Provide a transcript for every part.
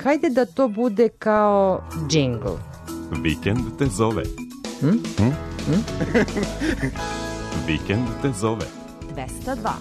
hajde da to bude kao džingl. Vikend te zove. Vikend te zove. 202.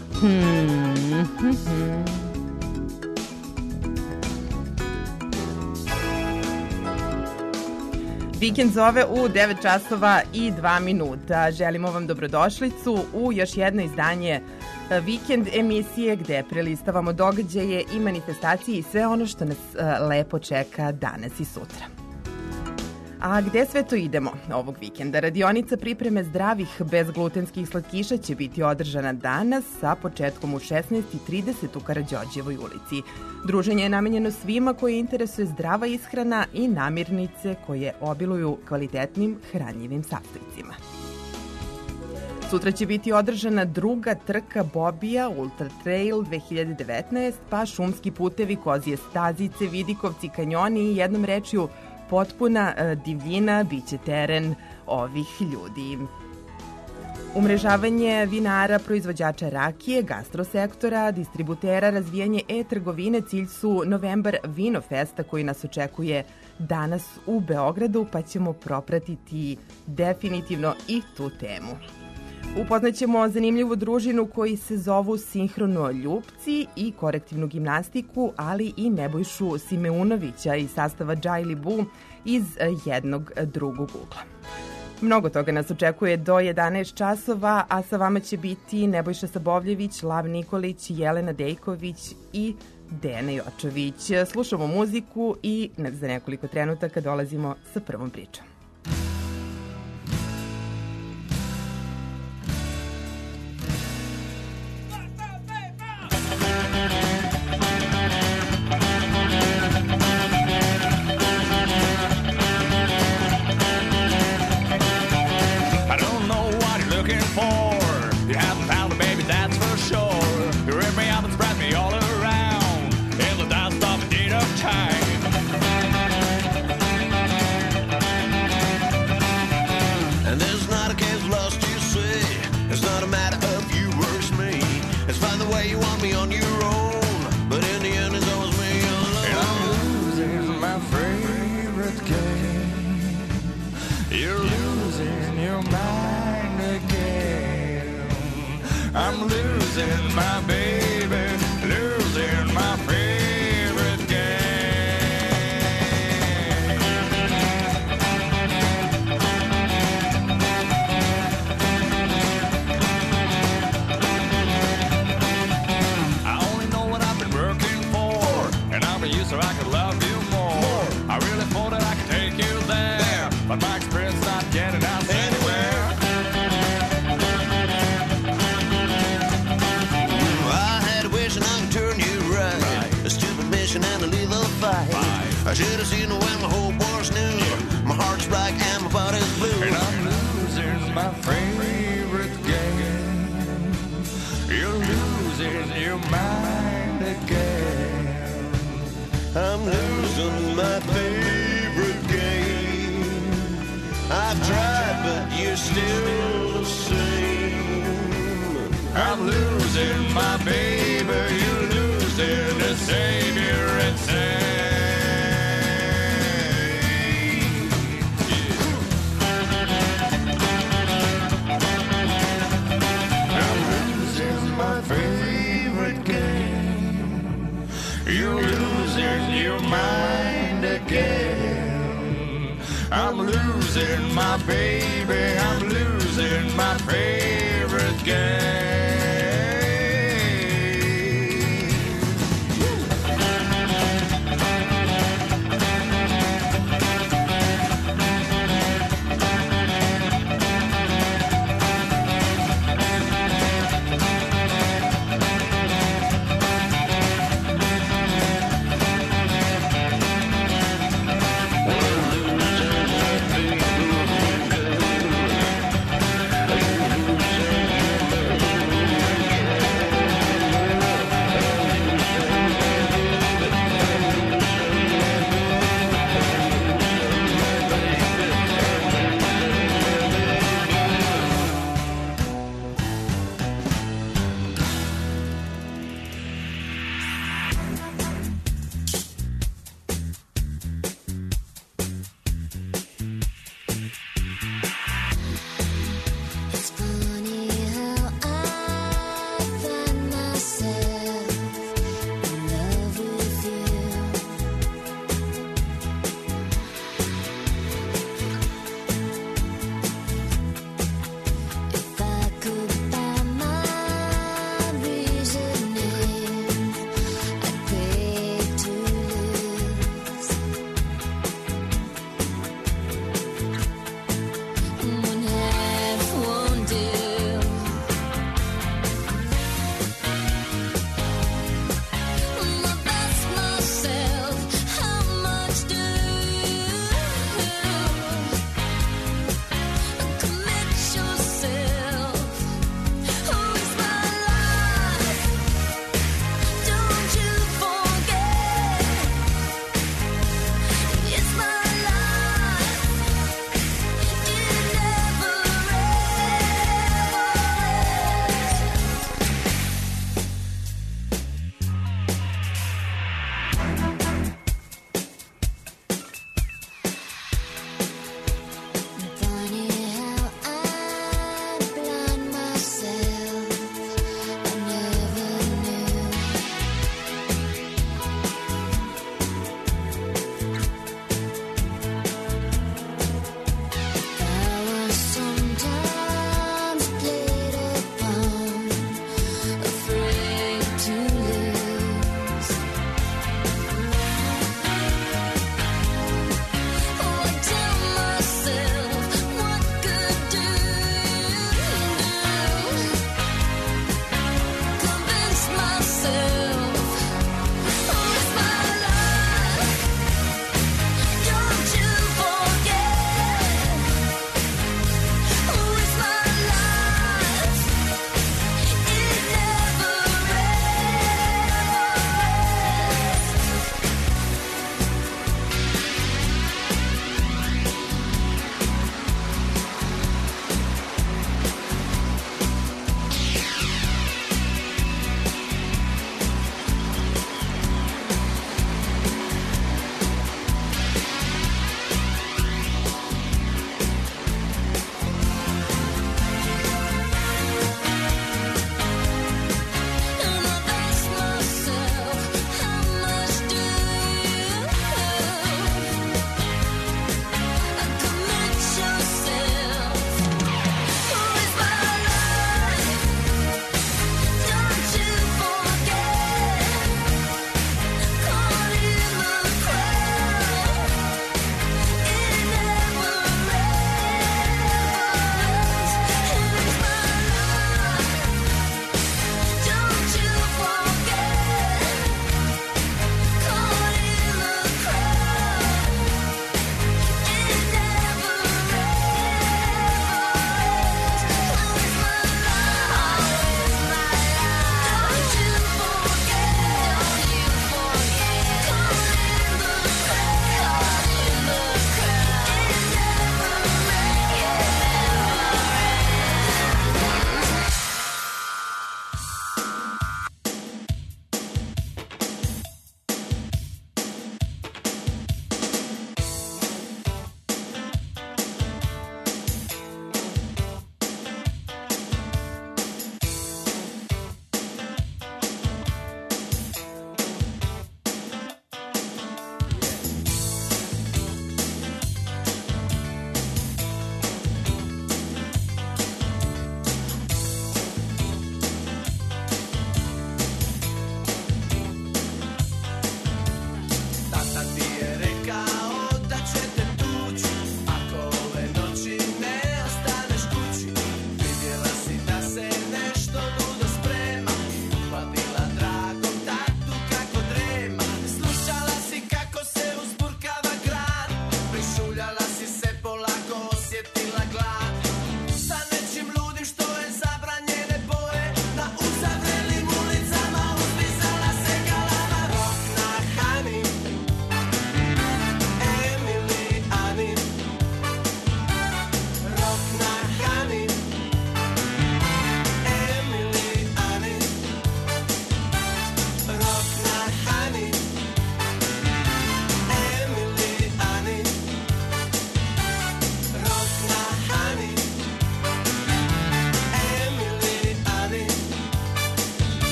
Vikend zove u 9 časova i 2 minuta. Želimo vam dobrodošlicu u još jedno izdanje Vikend emisije gde prelistavamo događaje i manifestacije i sve ono što nas lepo čeka danas i sutra. A gde sve to idemo ovog vikenda? Radionica pripreme zdravih bezglutenskih slatkiša će biti održana danas sa početkom u 16:30 u Karađorđevoj ulici. Druženje je namenjeno svima koje interesuje zdrava ishrana i namirnice koje obiluju kvalitetnim hranjivim sastojcima. Sutra će biti održana druga trka Bobija Ultra Trail 2019, pa šumski putevi, kozije stazice, vidikovci, kanjoni i jednom rečju potpuna divljina biće teren ovih ljudi. Umrežavanje vinara, proizvođača rakije, gastrosektora, distributera, razvijanje e-trgovine, cilj su Novembar Vinofesta koji nas očekuje danas u Beogradu, pa ćemo propratiti definitivno i tu temu. Upoznaćemo zanimljivu družinu koji se zovu Sinhronoljupci i korektivnu gimnastiku, ali i Nebojšu Simeunovića iz sastava Džajli Bu iz jednog drugog ugla. Mnogo toga nas očekuje do 11 časova, a sa vama će biti Nebojša Sabovljević, Lav Nikolić, Jelena Dejković i Dejana Jočović. Slušamo muziku i za nekoliko trenutaka dolazimo sa prvom pričom. I'm losing my baby, losing my favorite game. I only know what I've been working for, and I'm a user so I could love you more. I really thought that I could take you there, but my experience not getting out anywhere. I should have seen it when my whole was new. My heart's black and my body's blue. And I'm losing my favorite game. You're losing your mind again. I'm losing my favorite game. I've tried, but you're still the same. I'm losing my baby. You're losing the savior insane. Favorite game. You're losing your mind again. I'm losing my baby. I'm losing my favorite game.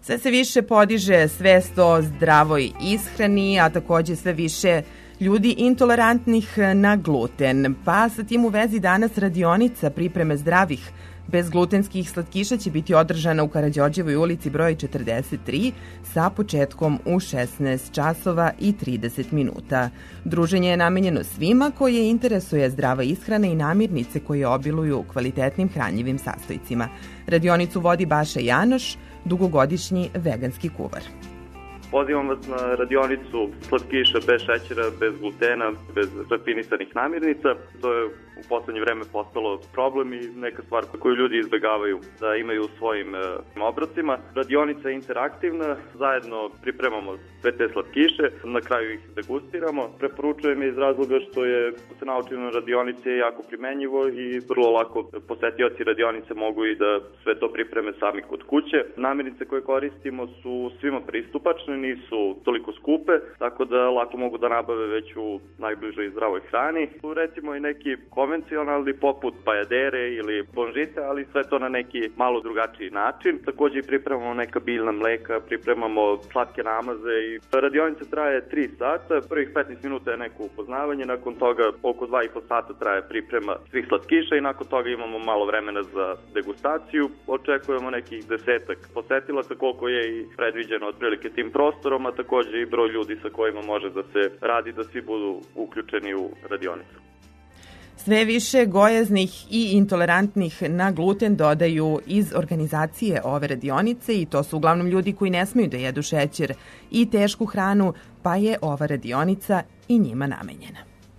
Sve se više podiže svest o zdravoj ishrani, a takođe sve više ljudi intolerantnih na gluten. Pa sa tim u vezi danas radionica pripreme zdravih bezglutenskih slatkiša će biti održana u Karađorđevoj ulici broj 43 sa početkom u 16 časova i 30 minuta. Druženje je namenjeno svima koje interesuje zdrava ishrana i namirnice koje obiluju kvalitetnim hranjivim sastojcima. Radionicu vodi Baša Janoš, dugogodišnji veganski kuvar. Pozivam vas na radionicu slatkiša bez šećera, bez glutena, bez rafinisanih namirnica. To je u poslednje vreme postalo problem i neka stvar koju ljudi izbegavaju da imaju u svojim obrocima. Radionica je interaktivna, zajedno pripremamo sve te slatkiše, na kraju ih degustiramo. Preporučujem je iz razloga što se naučeno na radionici je jako primenjivo i vrlo lako posetioci radionice mogu i da sve to pripreme sami kod kuće. Namirnice koje koristimo su svima pristupačne, nisu toliko skupe, tako da lako mogu da nabave već u najbližoj zdravoj hrani. Tu recimo i neki konvencionalni poput pajadere ili bonžite, ali sve to na neki malo drugačiji način. Takođe pripremamo neka biljna mleka, pripremamo slatke namaze i radionica traje 3 sata. Prvih 15 minuta je neko upoznavanje, nakon toga oko 2,5 sata traje priprema svih slatkiša i nakon toga imamo malo vremena za degustaciju. Očekujemo nekih 10 posetilaca koliko je i predviđeno otprilike tim prostorom, a takođe i broj ljudi sa kojima može da se radi da svi budu uključeni u radionicu. Sve više gojaznih i intolerantnih na gluten dodaju iz organizacije ove radionice i to su uglavnom ljudi koji ne smeju da jedu šećer i tešku hranu, pa je ova radionica i njima namenjena.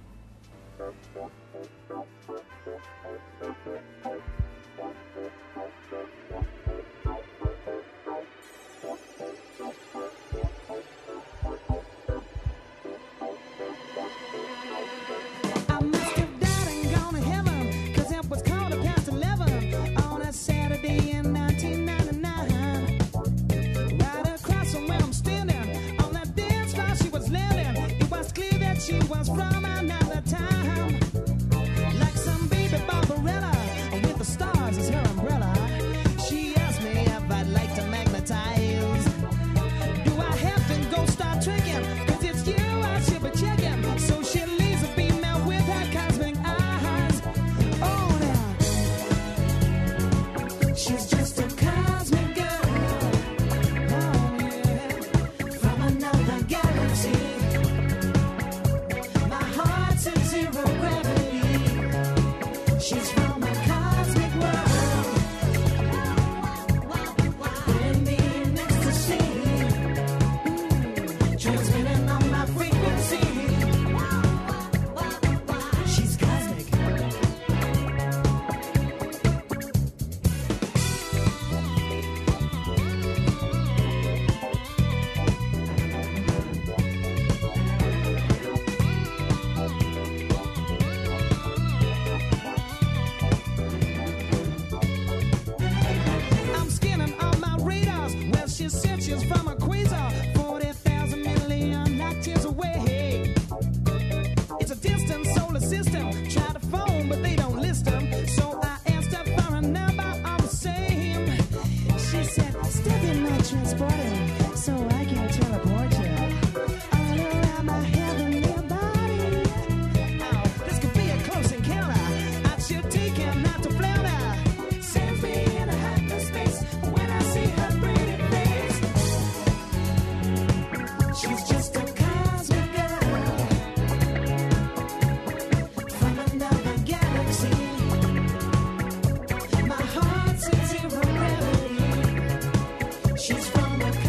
She was from another time, like some baby Barbarella with the stars as her umbrella. She asked me if I'd like to magnetize. Do I have to go start tricking? 'Cause it's you I should be checking. So she leaves a female with her cosmic eyes. Oh, now she's just a cosmic girl. Oh, yeah, from another galaxy. Zero gravity. She's from a cosmic world. In the ecstasy, transmitting on my frequency. She's cosmic. She's from a quasar, 40,000 million light years away. It's a distant solar system. Try to phone, but they don't list them. So I asked her for a number all the same. She said, step in my transporter so I can teleport you all around my heavenly body. Oh, this could be a close encounter. I should take him not to flounder. Sends me in a hyperspace when I see her pretty face. She's just a cosmic girl from another galaxy. My heart's in zero gravity. She's from a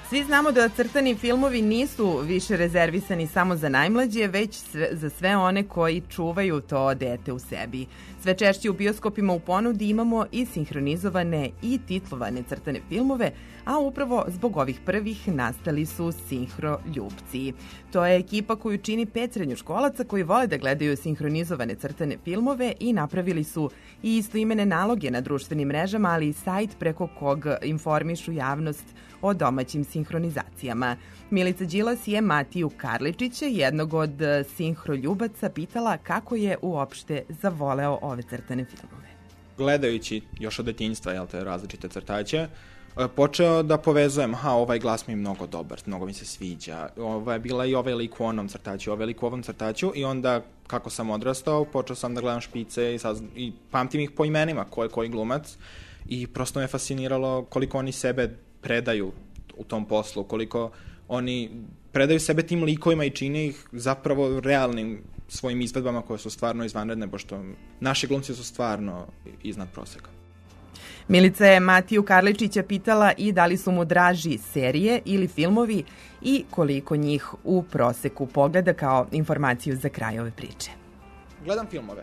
Svi znamo da crtani filmovi nisu više rezervisani samo za najmlađe, već za sve one koji čuvaju to dete u sebi. Sve češće u bioskopima u ponudi imamo i sinhronizovane i titlovane crtane filmove, a upravo zbog ovih prvih nastali su Sinhroljupci. To je ekipa koju čini 5 srednjoškolaca koji vole da gledaju sinhronizovane crtane filmove i napravili su i istoimene naloge na društvenim mrežama, ali i sajt preko kog informišu javnost o domaćim sinhronizacijama. Milica Đilas je Matiju Karličića, jednog od sinhroljubaca, pitala kako je uopšte zavoleo ove crtane filmove. Gledajući još od detinjstva različite crtaće, počeo da povezujem, ovaj glas mi je mnogo dobar, mnogo mi se sviđa, ovo je bila i ovaj lik u onom crtaću, ovaj lik u ovom crtaću, i onda kako sam odrastao, počeo sam da gledam špice i pamtim ih po imenima, ko je koji glumac, i prosto me fasciniralo koliko oni sebe predaju u tom poslu, koliko oni predaju sebe tim likovima i čine ih zapravo realnim svojim izvedbama koje su stvarno izvanredne, pošto naši glumci su stvarno iznad proseka. Milica je Matiju Karličića pitala i da li su mu draži serije ili filmovi i koliko njih u proseku pogleda, kao informaciju za kraj ove priče. Gledam filmove.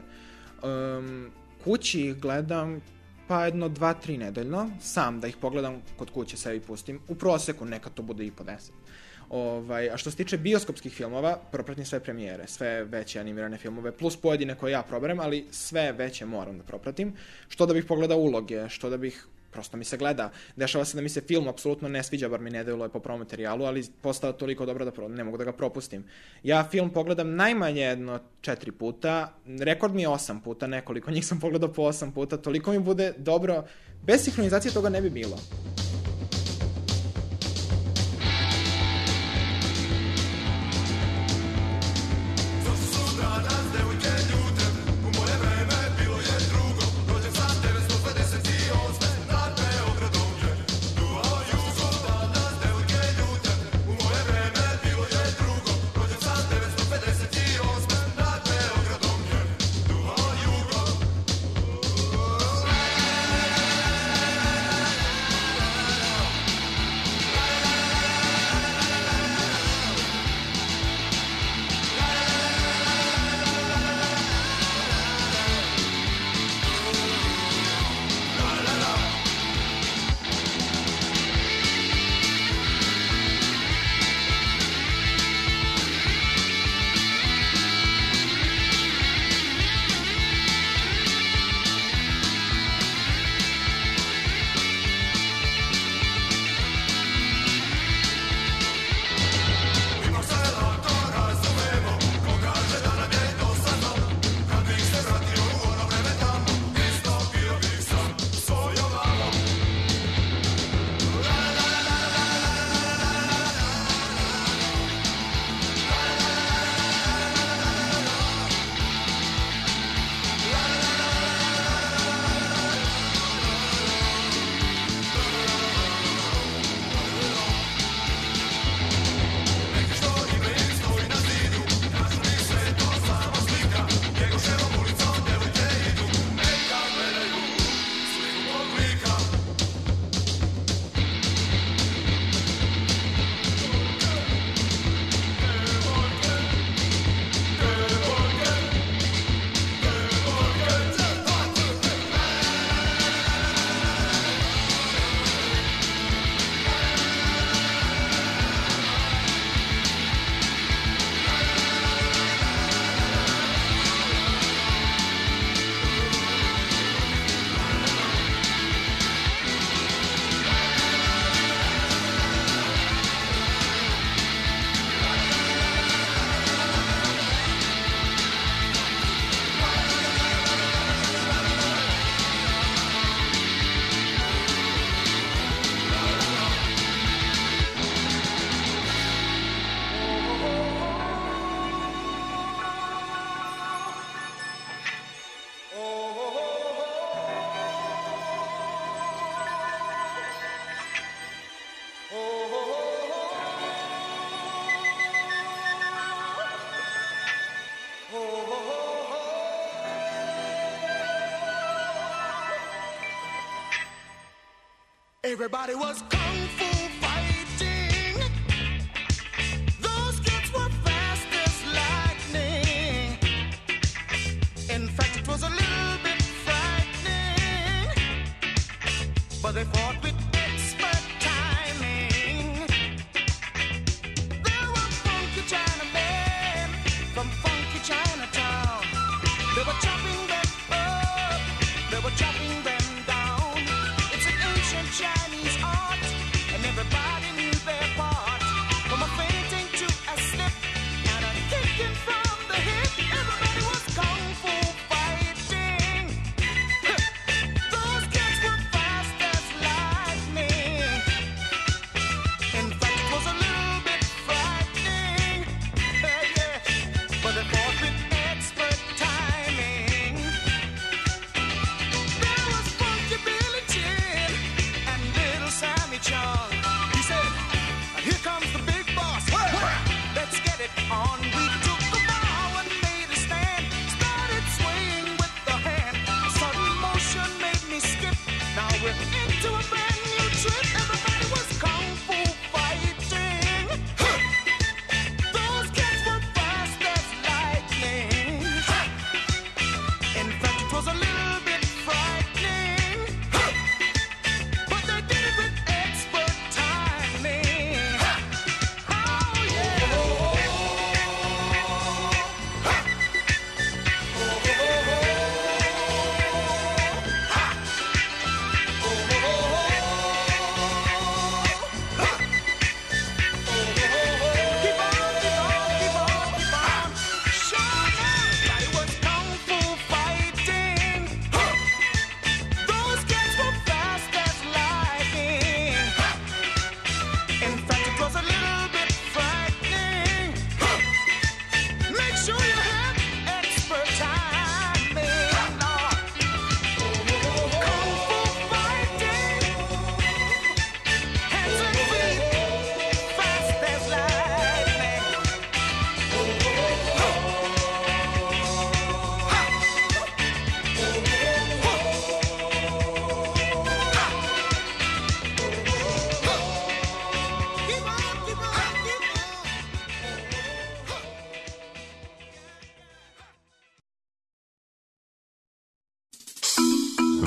Kući ih gledam jedno 2-3 nedeljno, sam da ih pogledam kod kuće, sebi pustim. U proseku nekad to bude i po 10. A što se tiče bioskopskih filmova, propratim sve premijere, sve veće animirane filmove, plus pojedine koje ja proberem, ali sve veće moram da propratim, što da bih pogledao uloge, što da bih, prosto mi se gleda. Dešava se da mi se film apsolutno ne sviđa, bar mi ne deluje po prvom materijalu, ali postao toliko dobro da ne mogu da ga propustim. Ja film pogledam najmanje jedno 4 puta, rekord mi je 8 puta, nekoliko njih sam pogledao po 8 puta, toliko mi bude dobro, bez sinhronizacije toga ne bi bilo. Everybody was kung fu fighting.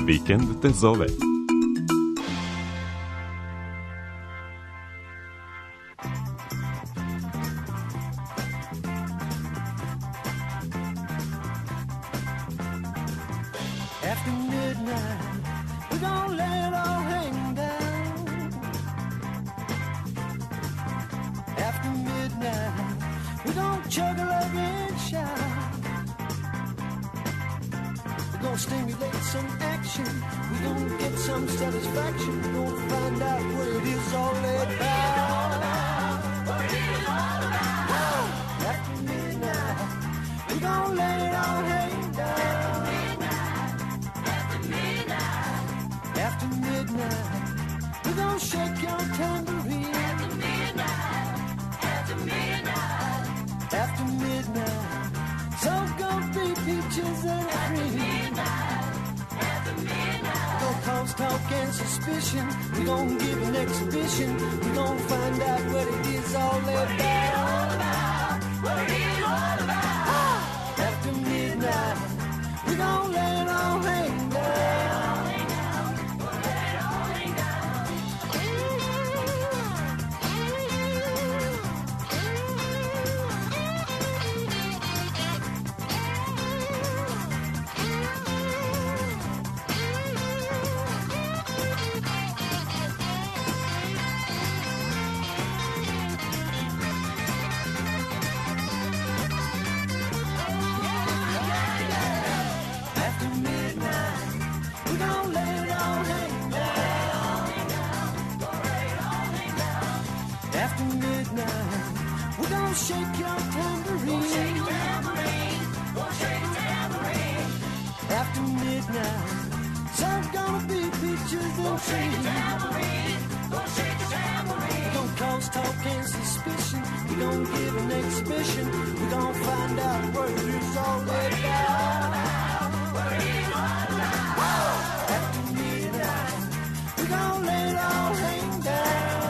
Vikend te zove. After midnight, we're gonna let it all hang down. After midnight, we're gonna chug a lug and shout. We're gonna stimulate some action. We're gonna get some satisfaction. We're gonna find out what it is all about. After midnight, we're gonna let it all hang down. After midnight, we're gonna shake your tambourine. After midnight, after midnight, after midnight, so gonna be peaches and cream. After midnight, we're gonna cause talk and suspicion. We're gonna give an exhibition. We're gonna find out what it is all about. What it is all about. After midnight, we're gonna let it all hang down. Shake your tambourine. Shake your tambourine. Shake your tambourine. After midnight, some gonna be peaches and cream. Shake your tambourine. Shake your tambourine. We're gonna cause talk and suspicion. We're gonna give an exhibition. We're gonna find out what it is all about. What it is all about. After midnight, we're gonna let it all hang down.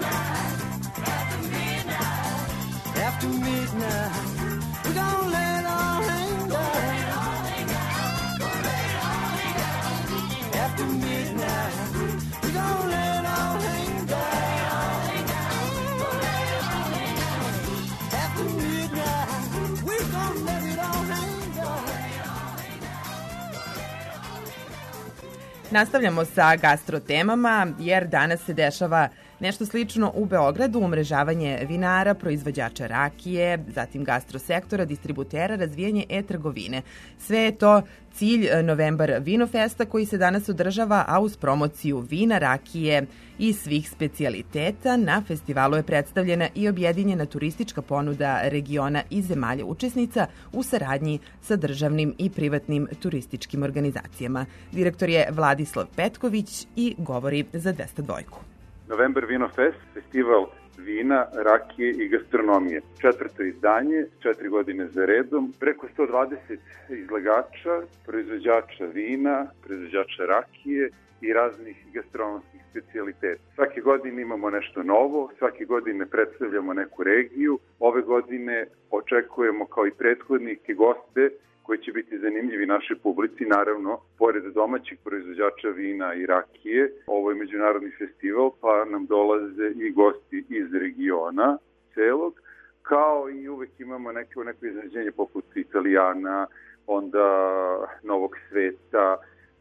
After midnight, we're gonna let it all hang down. After midnight, we're gonna let it all hang down. After midnight, we're gonna let it all hang down. Nastavljamo sa gastrotemama, jer danas se dešava nešto slično u Beogradu, umrežavanje vinara, proizvođača rakije, zatim gastrosektora, distributera, razvijanje e-trgovine. Sve je to cilj Novembar Vinofesta koji se danas održava, a uz promociju vina, rakije i svih specijaliteta na festivalu je predstavljena i objedinjena turistička ponuda regiona i zemalja učesnica u saradnji sa državnim i privatnim turističkim organizacijama. Direktor je Vladislav Petković i govori za 202. Novembar Vinofest, festival vina, rakije i gastronomije. 4. izdanje, 4 godine za redom, preko 120 izlagača, proizvođača vina, proizvođača rakije i raznih gastronomskih specijaliteta. Svake godine imamo nešto novo, svake godine predstavljamo neku regiju. Ove godine očekujemo kao i prethodnike goste koji će biti zanimljivi našoj publici, naravno, pored domaćih proizvođača vina i rakije. Ovo je međunarodni festival, pa nam dolaze i gosti iz regiona celog, kao i uvek imamo neko iznenađenje poput Italijana, onda Novog sveta,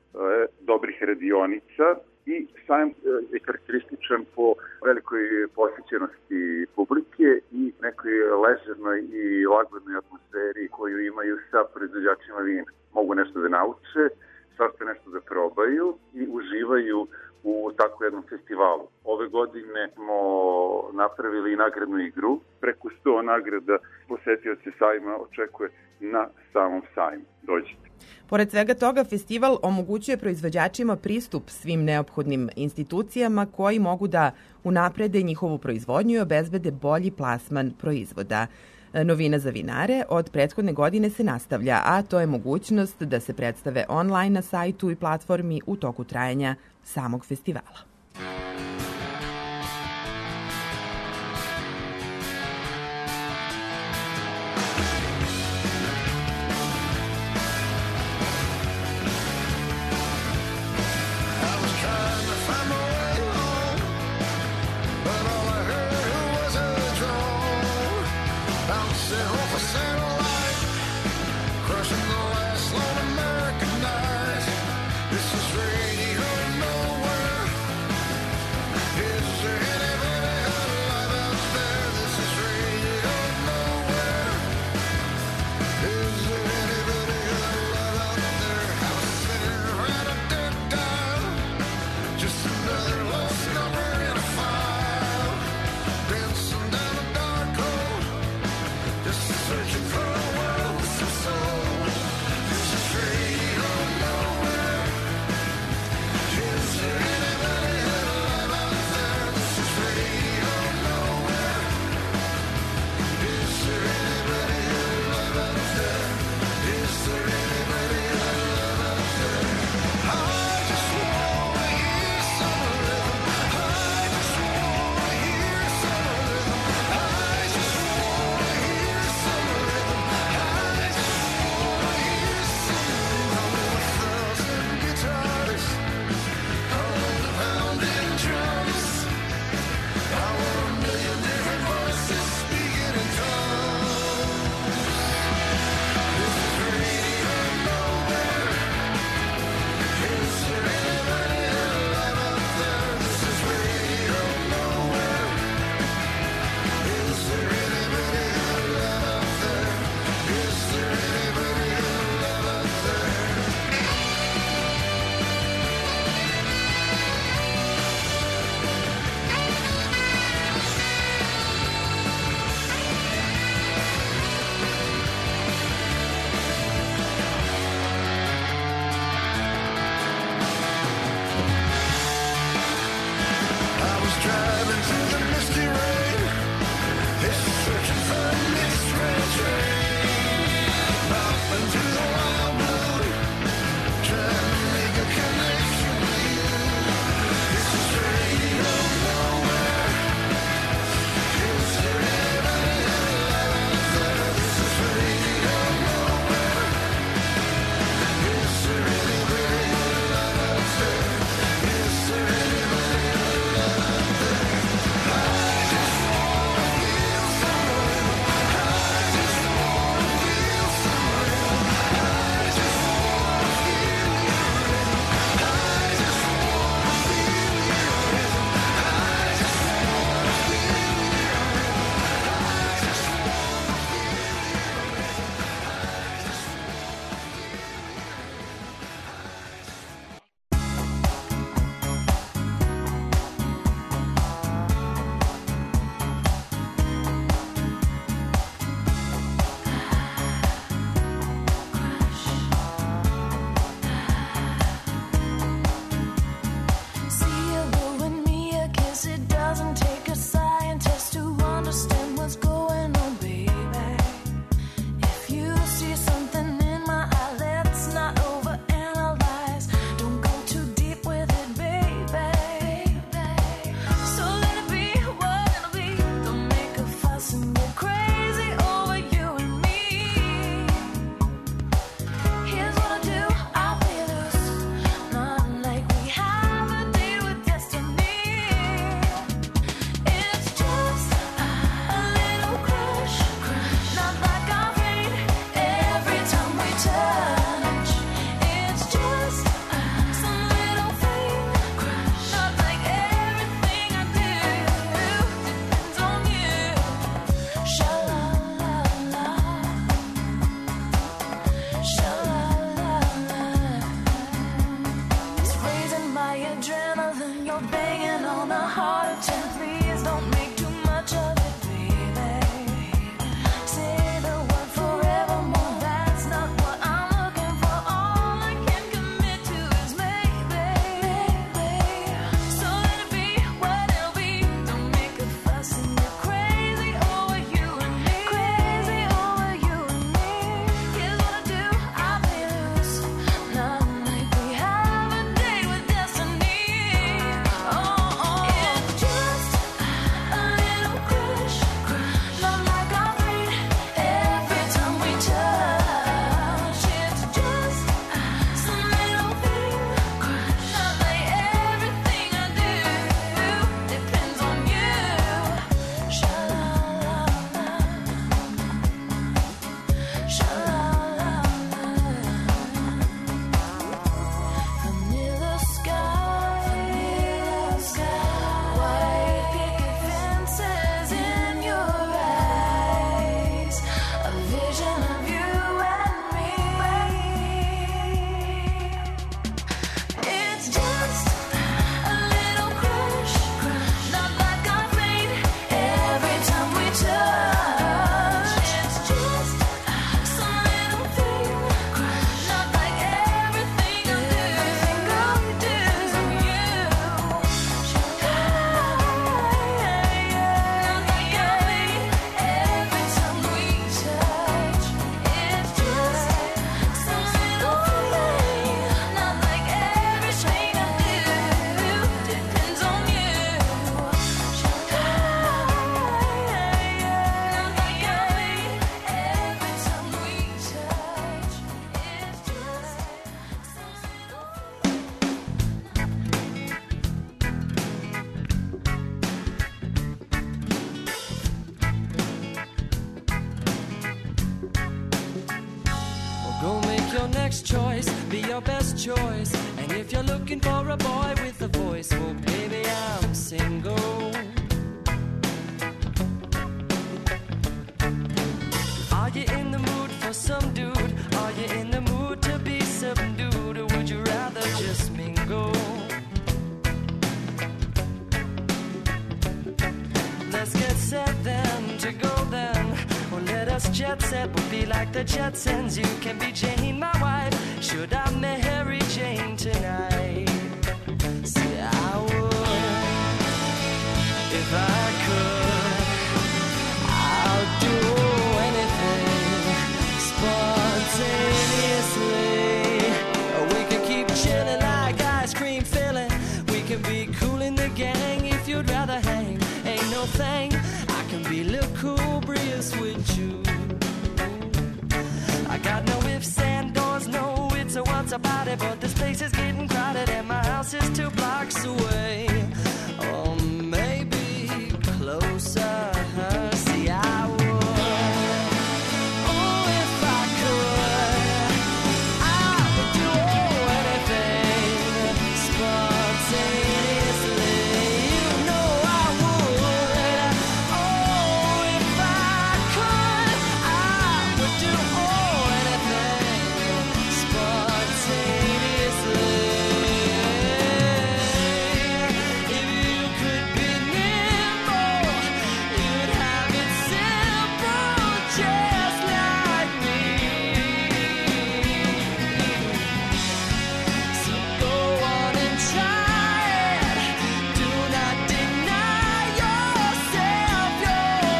dobrih radionica. I sajam je karakterističan po velikoj posjećenosti publike i nekoj ležernoj i lagodnoj atmosferi koju imaju sa proizvođačima vina. Mogu nešto da nauče, svašta nešto da probaju i uživaju u tako jednom festivalu. Ove godine smo napravili nagradnu igru. Preko 100 nagrada posetioce sajma očekuje na samom sajmu. Dođite. Pored svega toga, festival omogućuje proizvođačima pristup svim neophodnim institucijama koji mogu da unaprede njihovu proizvodnju i obezbede bolji plasman proizvoda. Novina za vinare od prethodne godine se nastavlja, a to je mogućnost da se predstave online na sajtu i platformi u toku trajanja samog festivala. off a satellite, crushing the last lone American night. This is radio nowhere. Is there anybody alive out there? This is radio nowhere. Is there anybody alive out there? I was sitting around a dead dial, just another lost number in a file, dancing down a dark hole, just searching next choice be your best choice. And if you're looking for a boy with a voice, well, baby, I'm single. Are you in the mood for some dude? Are you in the mood to be subdued? Or would you rather just mingle? Let's get set then to go then. Or let us jet set, we'll be like the Jetsons. You can be Jane, my wife. Should I marry Jane tonight? Say I would if I could. I'll do anything spontaneously. We could keep chilling like ice cream filling. We can be cool in the gang if you'd rather hang. Ain't no thing, I can be lugubrious with you. I got no ifs and doors, no it's or what's about it. But this place is getting crowded and my house is 2 blocks away. Or maybe closer. See, I would. Oh, if I could, I would do anything spontaneously. You know I would. Oh, if I could, I would do anything spontaneously. If you could be nimble, you'd have it simple, just like me. So go on and try it. Do not deny yourself your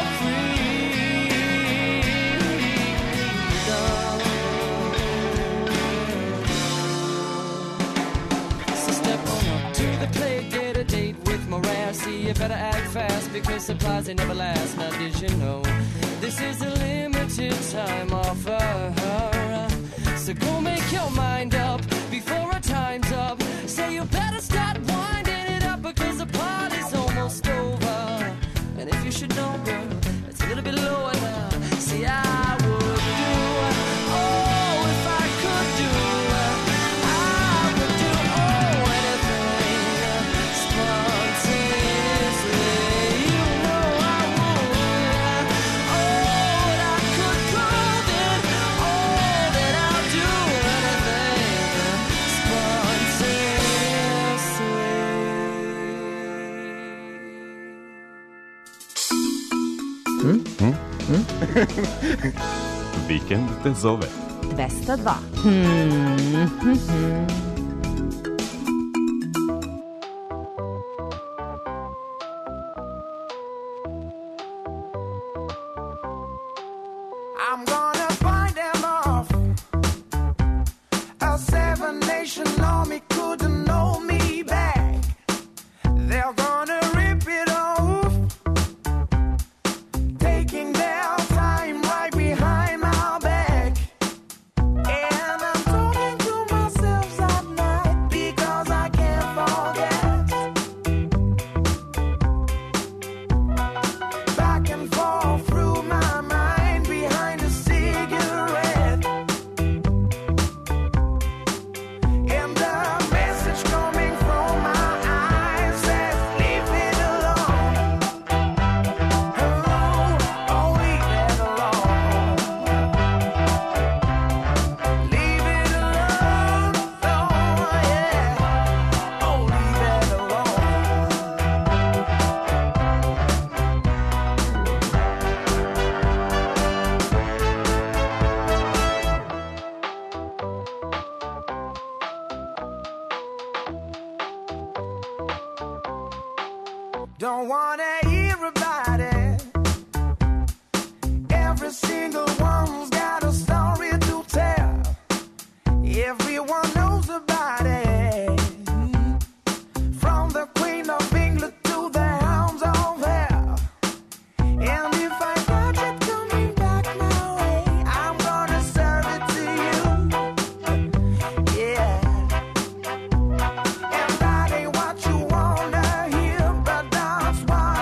freedom. So step on up to the plate, get a date with Moran. See, you better act fast because supplies they never last. Now did you know this is a limited time offer? So go make your mind up before our time's up. Say you better start winding it up because the party's almost over. And if you should know, girl, it's a little bit lower now. See, I would do, oh, if I could do, I would do, oh, anything spontaneously. You know I would. Oh, that I could prove it. Oh, that I'll do anything spontaneously. Vikend te zove. 202. I'm gonna find them off. A 7-nation army couldn't know me back. They're gonna rip it off, taking their time right behind my back. And I'm talking to myself at night because I can't forget. Back and forth through my mind behind a cigarette. And the message coming from my eyes says, leave it alone. Oh, leave it alone. Leave it alone. Oh, yeah. Oh, leave it alone. Don't wanna hear about it. Every single one's got a story to tell. Everyone knows about it. From the Queen of England to the hounds of hell. And if I catch it coming back my way, I'm gonna serve it to you. Yeah. And that ain't what you wanna hear, but that's what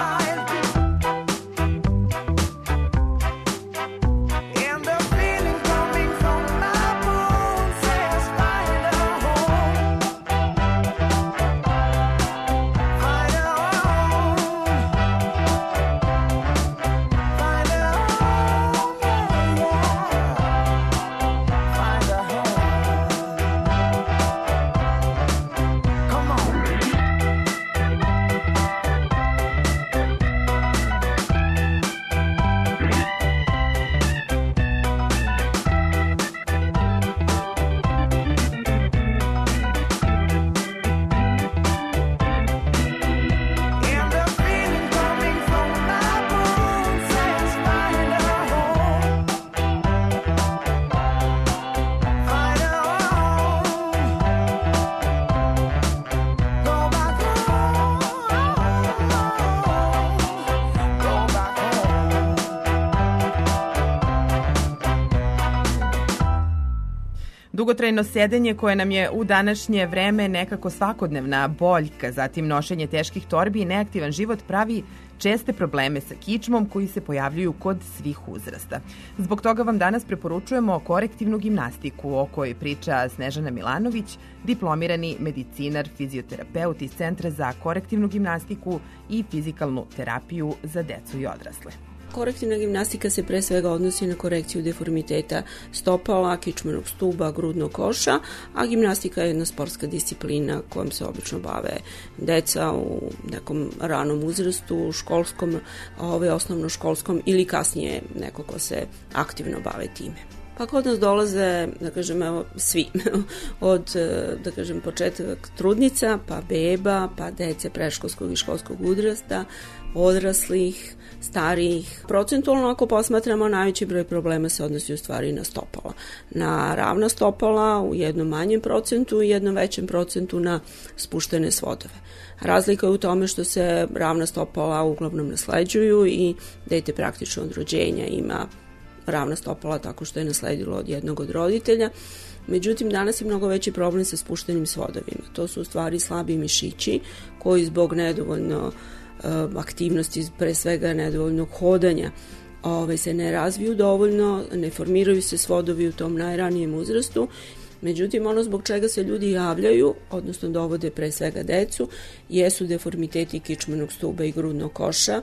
Dugotrajno sedenje koje nam je u današnje vreme nekako svakodnevna boljka, zatim nošenje teških torbi i neaktivan život pravi česte probleme sa kičmom koji se pojavljuju kod svih uzrasta. Zbog toga vam danas preporučujemo korektivnu gimnastiku o kojoj priča Snežana Milanović, diplomirani medicinar, fizioterapeut iz Centra za korektivnu gimnastiku i fizikalnu terapiju za decu i odrasle. Korektivna gimnastika se pre svega odnosi na korekciju deformiteta stopala, kičmenog stuba, grudnog koša, a gimnastika je jedna sportska disciplina kojom se obično bave deca u nekom ranom uzrastu, školskom, osnovnoškolskom ili kasnije neko ko se aktivno bave time. Pa kod nas dolaze, da kažem, evo, svi, od, da kažem, početak trudnica, pa beba, pa dece preškolskog i školskog uzrasta, odraslih, starijih. Procentualno ako posmatramo, najveći broj problema se odnosi u stvari na stopala. Na ravna stopala u jednom manjem procentu i jednom većem procentu na spuštene svodove. Razlika je u tome što se ravna stopala uglavnom nasleđuju i dete praktično od rođenja ima ravna stopala tako što je nasledilo od jednog od roditelja. Međutim, danas je mnogo veći problem sa spuštenim svodovima. To su u stvari slabi mišići koji zbog nedovoljno aktivnosti, pre svega nedovoljnog hodanja, se ne razviju dovoljno, ne formiraju se svodovi u tom najranijem uzrastu. Međutim, ono zbog čega se ljudi javljaju, odnosno dovode pre svega decu, jesu deformiteti kičmenog stuba i grudnog koša.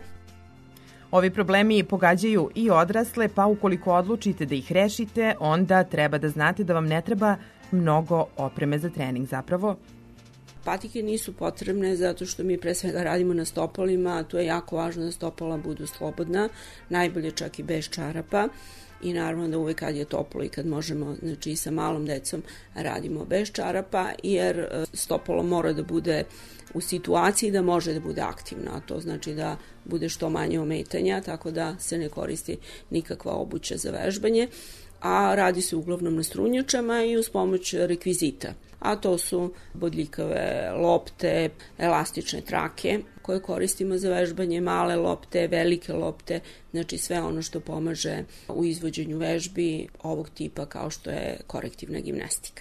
Ovi problemi pogađaju i odrasle, pa ukoliko odlučite da ih rešite, onda treba da znate da vam ne treba mnogo opreme za trening. Zapravo, patike nisu potrebne zato što mi pre svega radimo na stopalima, tu je jako važno da stopala budu slobodna, najbolje čak i bez čarapa. I naravno da uvek kad je toplo i kad možemo, znači i sa malom decom radimo bez čarapa, jer stopalo mora da bude u situaciji da može da bude aktivno, a to znači da bude što manje ometanja, tako da se ne koristi nikakva obuća za vežbanje, a radi se uglavnom na strunjačama i uz pomoć rekvizita. A to su bodljikave lopte, elastične trake koje koristimo za vežbanje, male lopte, velike lopte, znači sve ono što pomaže u izvođenju vežbi ovog tipa kao što je korektivna gimnastika.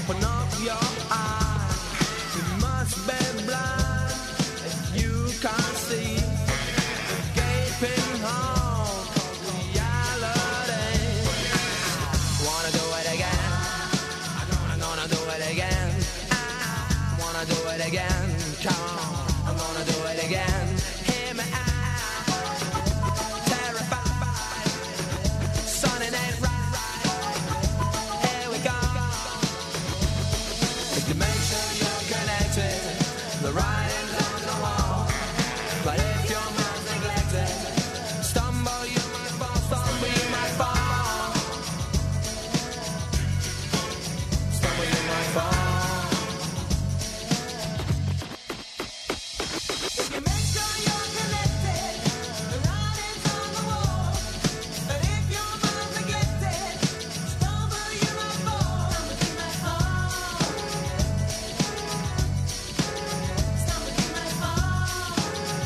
Open up your eyes. You must be blind if you can't see the gaping hole called reality. Wanna do it again? I'm gonna do it again. I wanna do it again. Come on, I'm gonna do it again. Hear me out. Terrified. Something ain't right. Here we go. If you make sure you're connected, the writing's on the wall. But if your mind's neglected, stumble you might fall, stumble you might fall. Stumble you might fall. If you make sure you're connected, the writing's on the wall. But if your mind's neglected, stumble you might fall. Stumble you might fall. Stumble you might fall.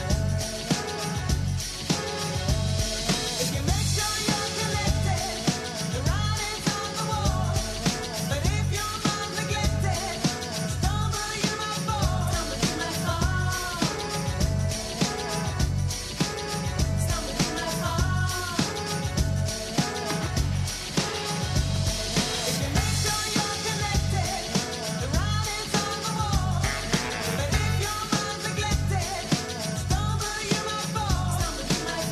If you make sure you're connected, the writing's on the wall. But if your mind's neglected, stumble you might fall. Stumble you might fall. Stumble you might fall. If you make sure you're connected, the writing's on the wall. But if your mind's neglected, stumble you might fall. Stumble you might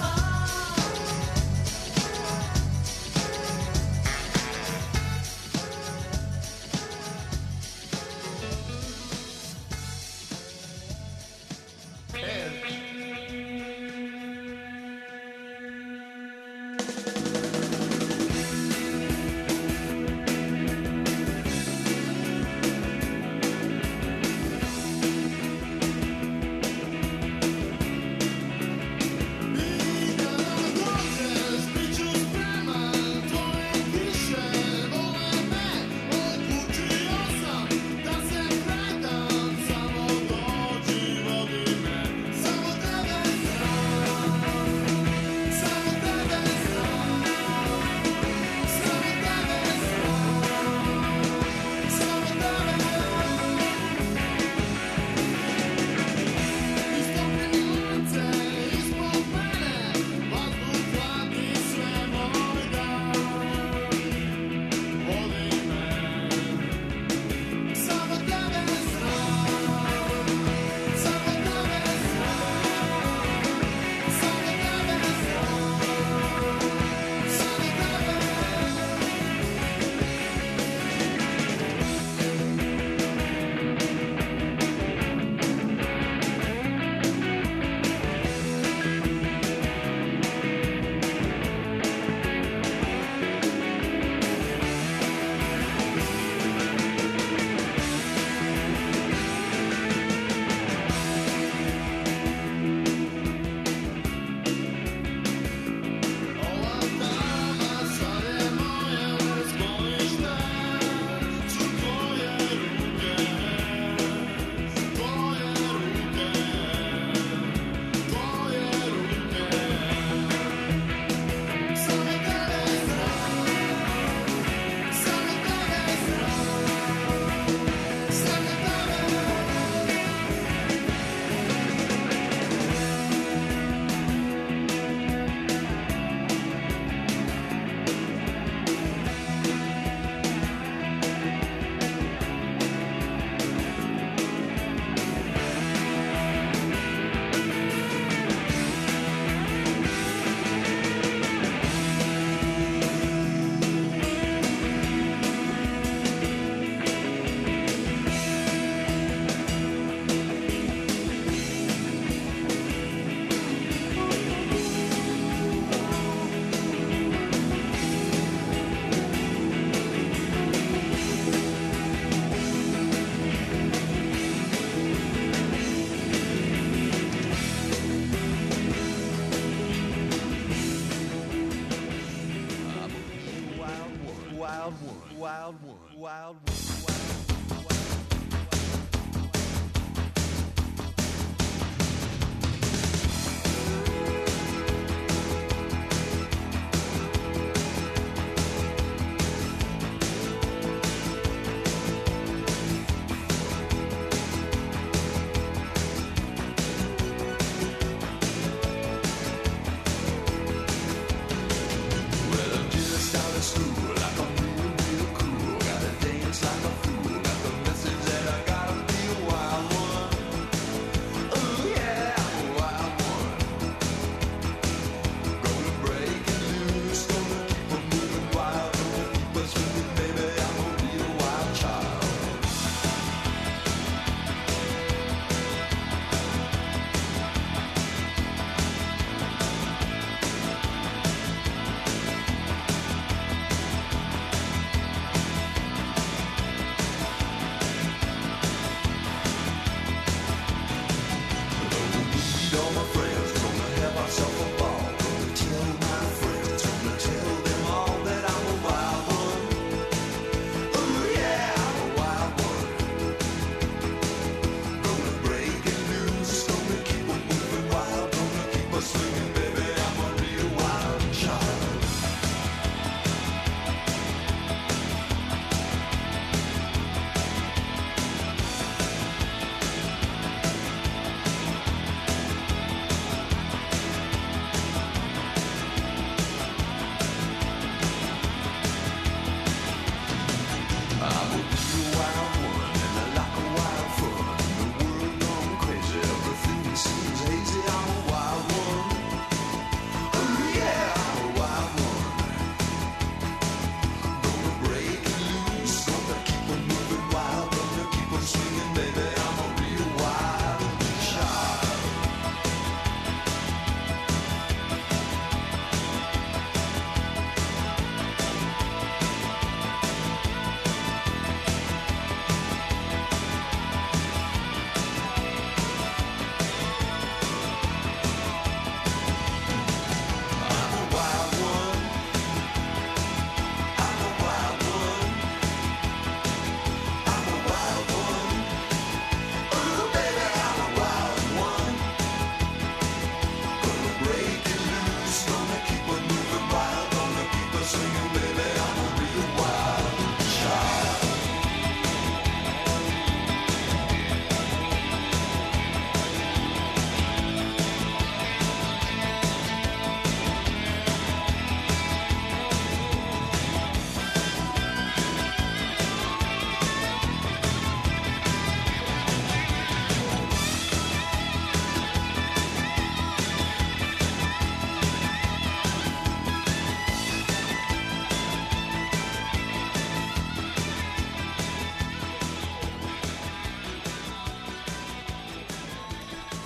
Wild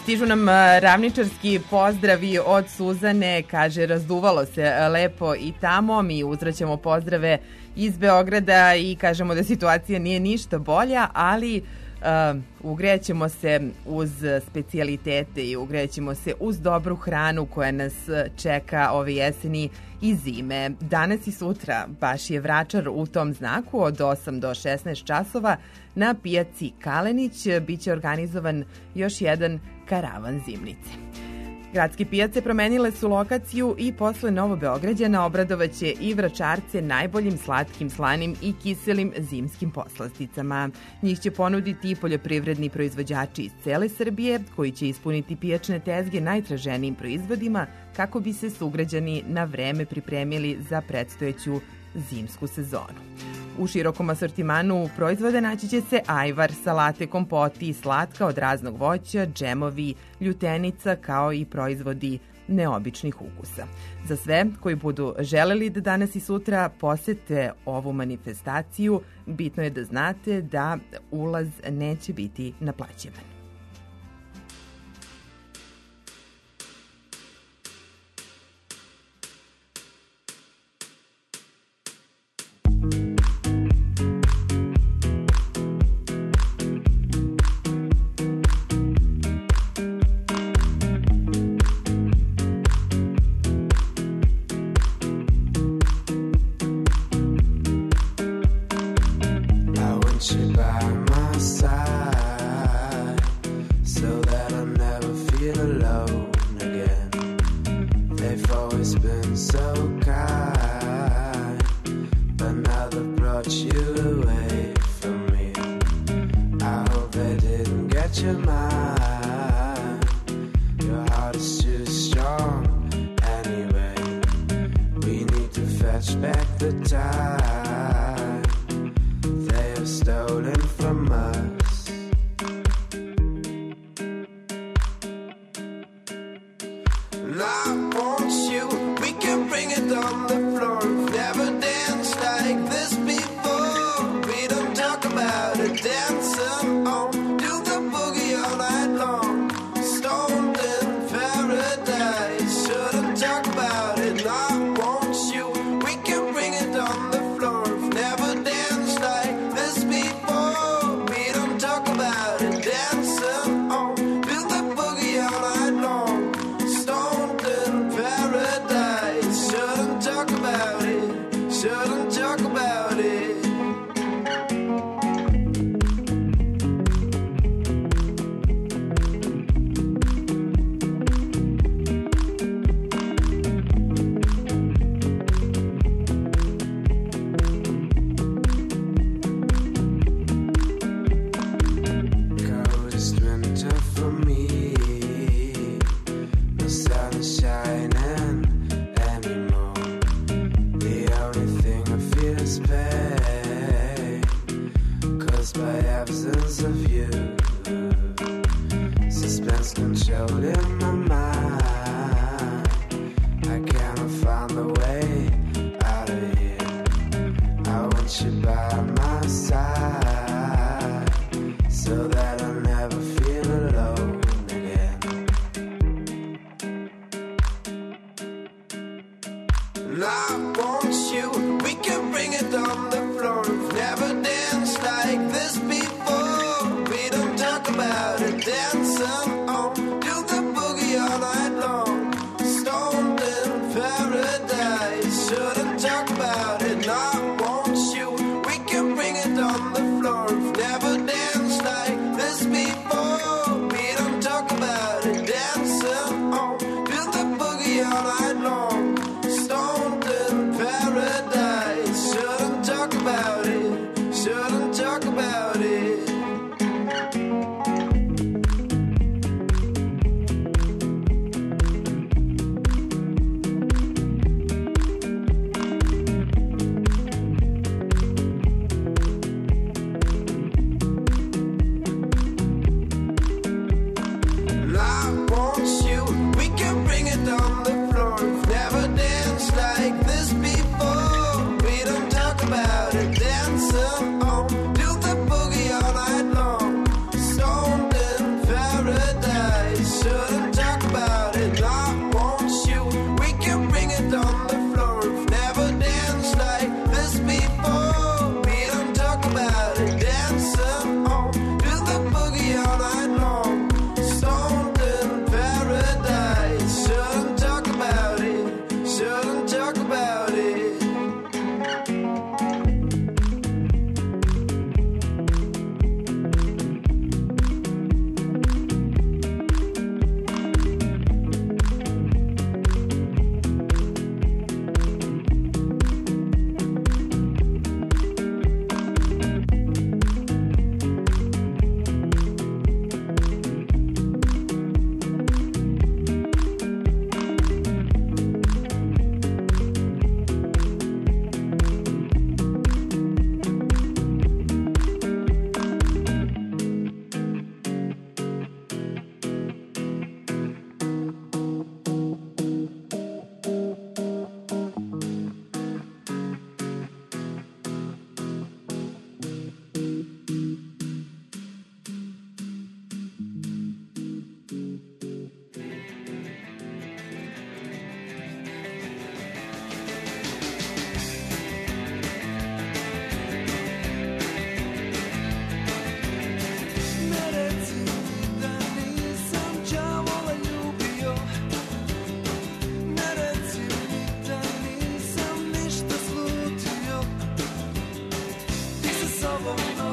Stižu nam ravničarski pozdravi od Suzane, kaže razduvalo se lepo i tamo, mi uzvraćamo pozdrave iz Beograda i kažemo da situacija nije ništa bolja, ali ugrećemo se uz specijalitete i ugrećemo se uz dobru hranu koja nas čeka ove jeseni i zime. Danas i sutra baš je Vračar u tom znaku od 8 do 16 časova na pijaci Kalenić biće organizovan još jedan karavan zimnice. Gradske pijace promenile su lokaciju i posle Novobeograđana obradovaće i Vračarce najboljim slatkim, slanim i kiselim zimskim poslasticama. Njih će ponuditi i poljoprivredni proizvođači iz cele Srbije koji će ispuniti pijačne tezge najtraženijim proizvodima kako bi se sugrađani na vreme pripremili za predstojeću zimsku sezonu. U širokom asortimanu proizvoda naći će se ajvar, salate, kompoti, slatka od raznog voća, džemovi, ljutenica kao i proizvodi neobičnih ukusa. Za sve koji budu želeli da danas i sutra posete ovu manifestaciju, bitno je da znate da ulaz neće biti naplaćivan.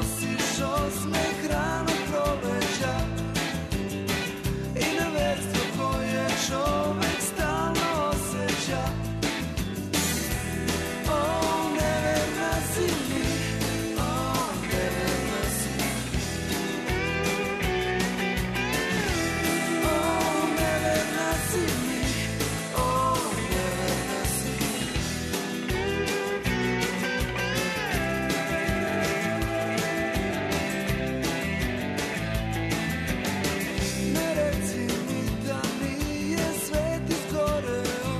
nosiš osmeh ranog proleća i neverstvo koje čovek stalno osjeća. O, neverna si mi, o, neverna si. O, neverna si mi, o, neverna si. Ne reci mi da nije svet izgoreo,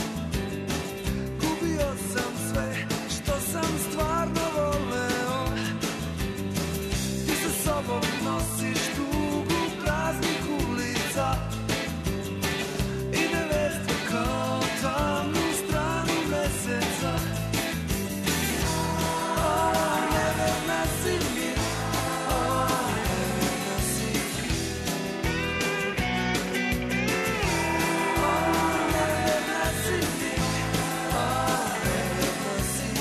gubio sam sve što sam stvarno voleo. Ti sa sobom nosiš tugu praznih ulica i neverstvo kao tamnu stranu meseca. O, neverna si mi, o, neverna si. O, neverna si mi, o, neverna si.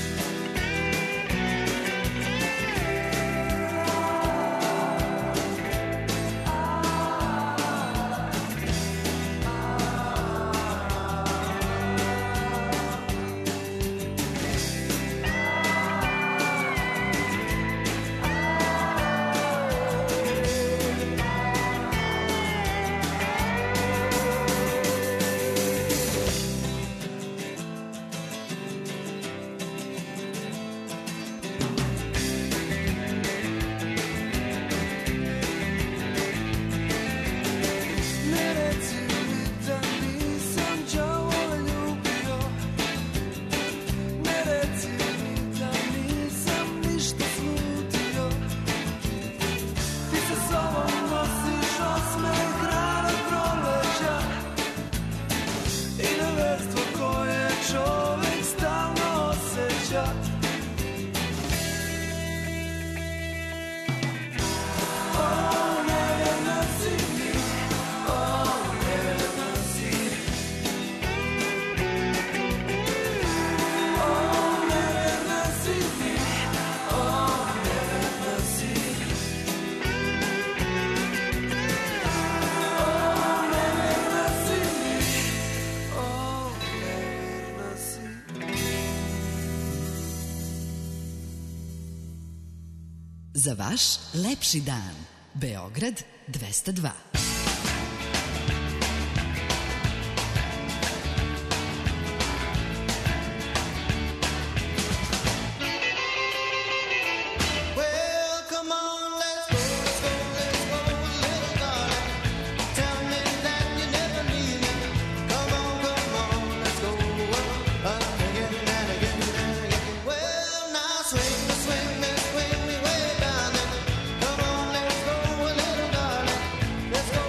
Ne reci mi da nisam đavola ljubio, ne reci mi da nisam ništa slutio. Ti sa sobom nosiš osmeh ranog proleća i neverstvo koje čovek stalno osjeća. O, neverna si mi, o, neverna si. O, neverna si mi, o, neverna si. O, neverna si mi, o, neverna si. Za vaš lepši dan. Beograd 202. Well, come on, let's go, little darling. Tell me that you never leave me. Come on, let's go again and again and again. Well, now swing me way, darling. Come on, let's go, little darling. Let's go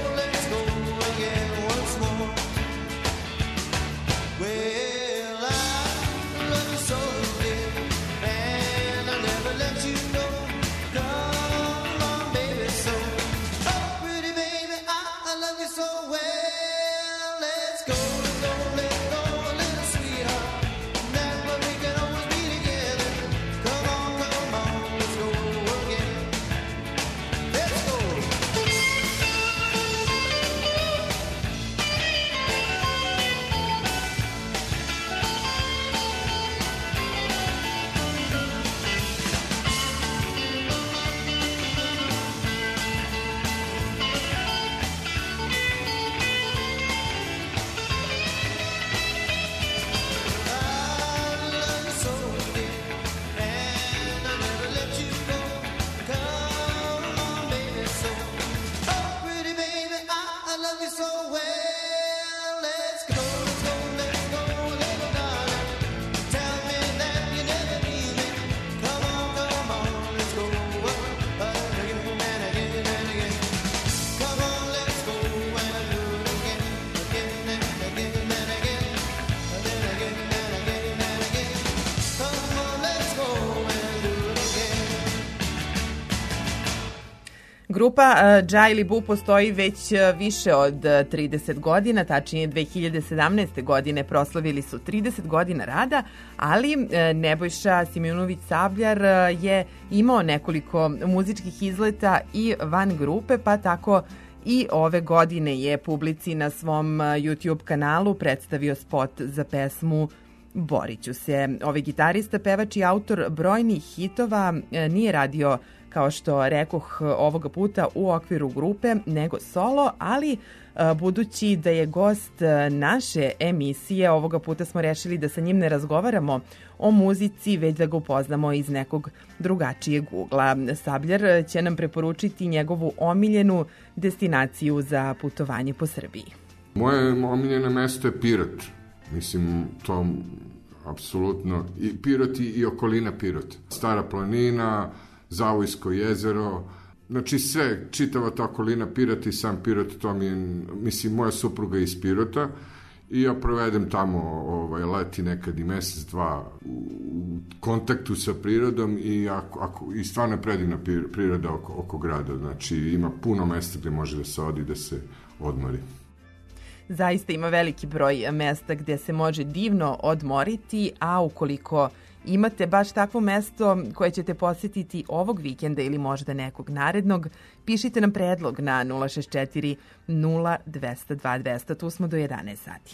Grupa Dža ili Bu postoji već više od 30 godina, tačnije 2017. godine proslavili su 30 godina rada, ali Nebojša Simeunović Sabljar je imao nekoliko muzičkih izleta i van grupe, pa tako i ove godine je publici na svom YouTube kanalu predstavio spot za pesmu Boriću se. Ovaj gitarista, pevač i autor brojnih hitova nije radio, kao što rekoh, ovoga puta u okviru grupe, nego solo, ali budući da je gost naše emisije, ovoga puta smo rešili da sa njim ne razgovaramo o muzici, već da ga upoznamo iz nekog drugačijeg ugla. Sabljar će nam preporučiti njegovu omiljenu destinaciju za putovanje po Srbiji. Moje omiljeno mesto je Pirot. Mislim, to apsolutno, i Pirot i okolina Pirota. Stara planina, Zavojsko jezero, znači sve, čitava ta okolina Pirot i sam Pirot, to mi je, mislim, moja supruga je iz Pirota i ja provedem tamo leti nekad i mesec, dva u kontaktu sa prirodom i stvarno je predivna priroda oko grada, znači ima puno mesta gde može da se odi, da se odmori. Zaista ima veliki broj mesta gde se može divno odmoriti, a ukoliko imate baš takvo mesto koje ćete posjetiti ovog vikenda ili možda nekog narednog, pišite nam predlog na 064 0202 200. Tu smo do 11 sati.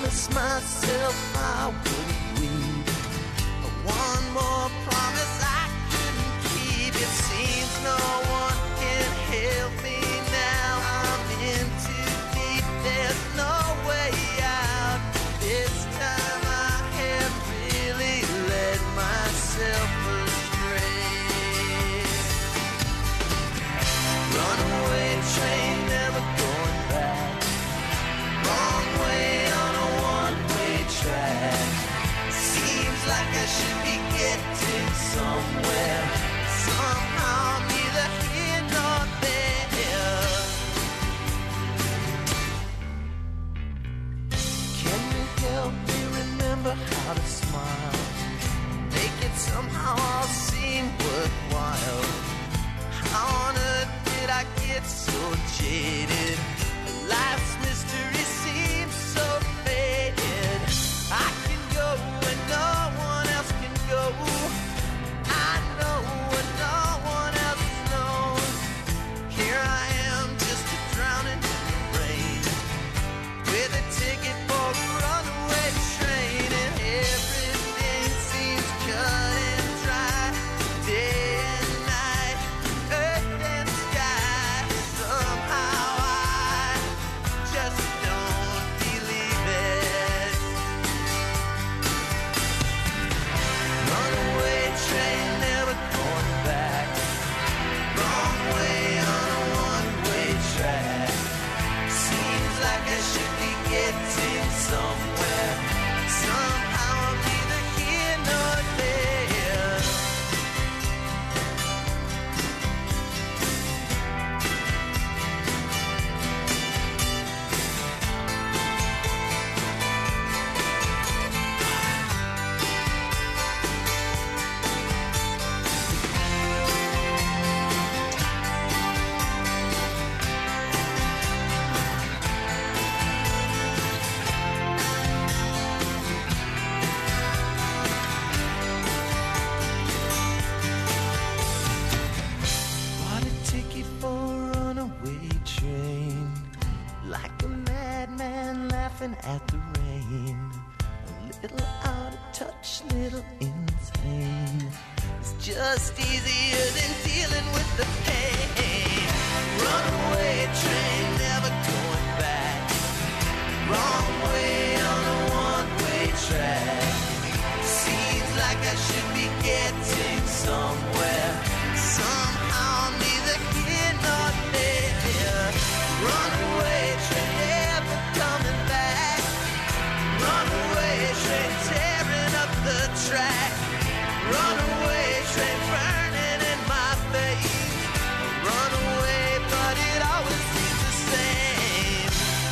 promise myself I wouldn't wait. One more promise I couldn't keep. It seems no one can help me now. I'm in too deep, there's no way out. This time I have really led myself astray. Runaway train, never going back. Wrong way on a one-way track. Seems like I should be getting somewhere. Somehow neither here nor there. Can you help me remember how to smile? Make it somehow all seem worthwhile. How on earth did I get so jaded? Life's mystery seems so faded. I can go when no one else can go. I know what no one else knows. Here I am, just a drowning in the rain, with a ticket for a runaway train, and everything seems cut and dry. Day and night, earth and sky. Somehow I just don't believe it. Runaway train, never going back. Wrong way on a one-way track. Seems like I should be getting somewhere. Somehow I'm neither here nor there. Bought a ticket for a runaway train, like a madman laughing at the rain. A little out of touch, little insane. It's just easier than dealing with the pain. Runaway train, never going back. Wrong way on a one-way track. Seems like I should be getting somewhere. Somehow I'm neither here nor there. Runaway train, never coming back. Runaway train, tearing up the track. Runaway train, burning in my face. Runaway, but it always seems the same.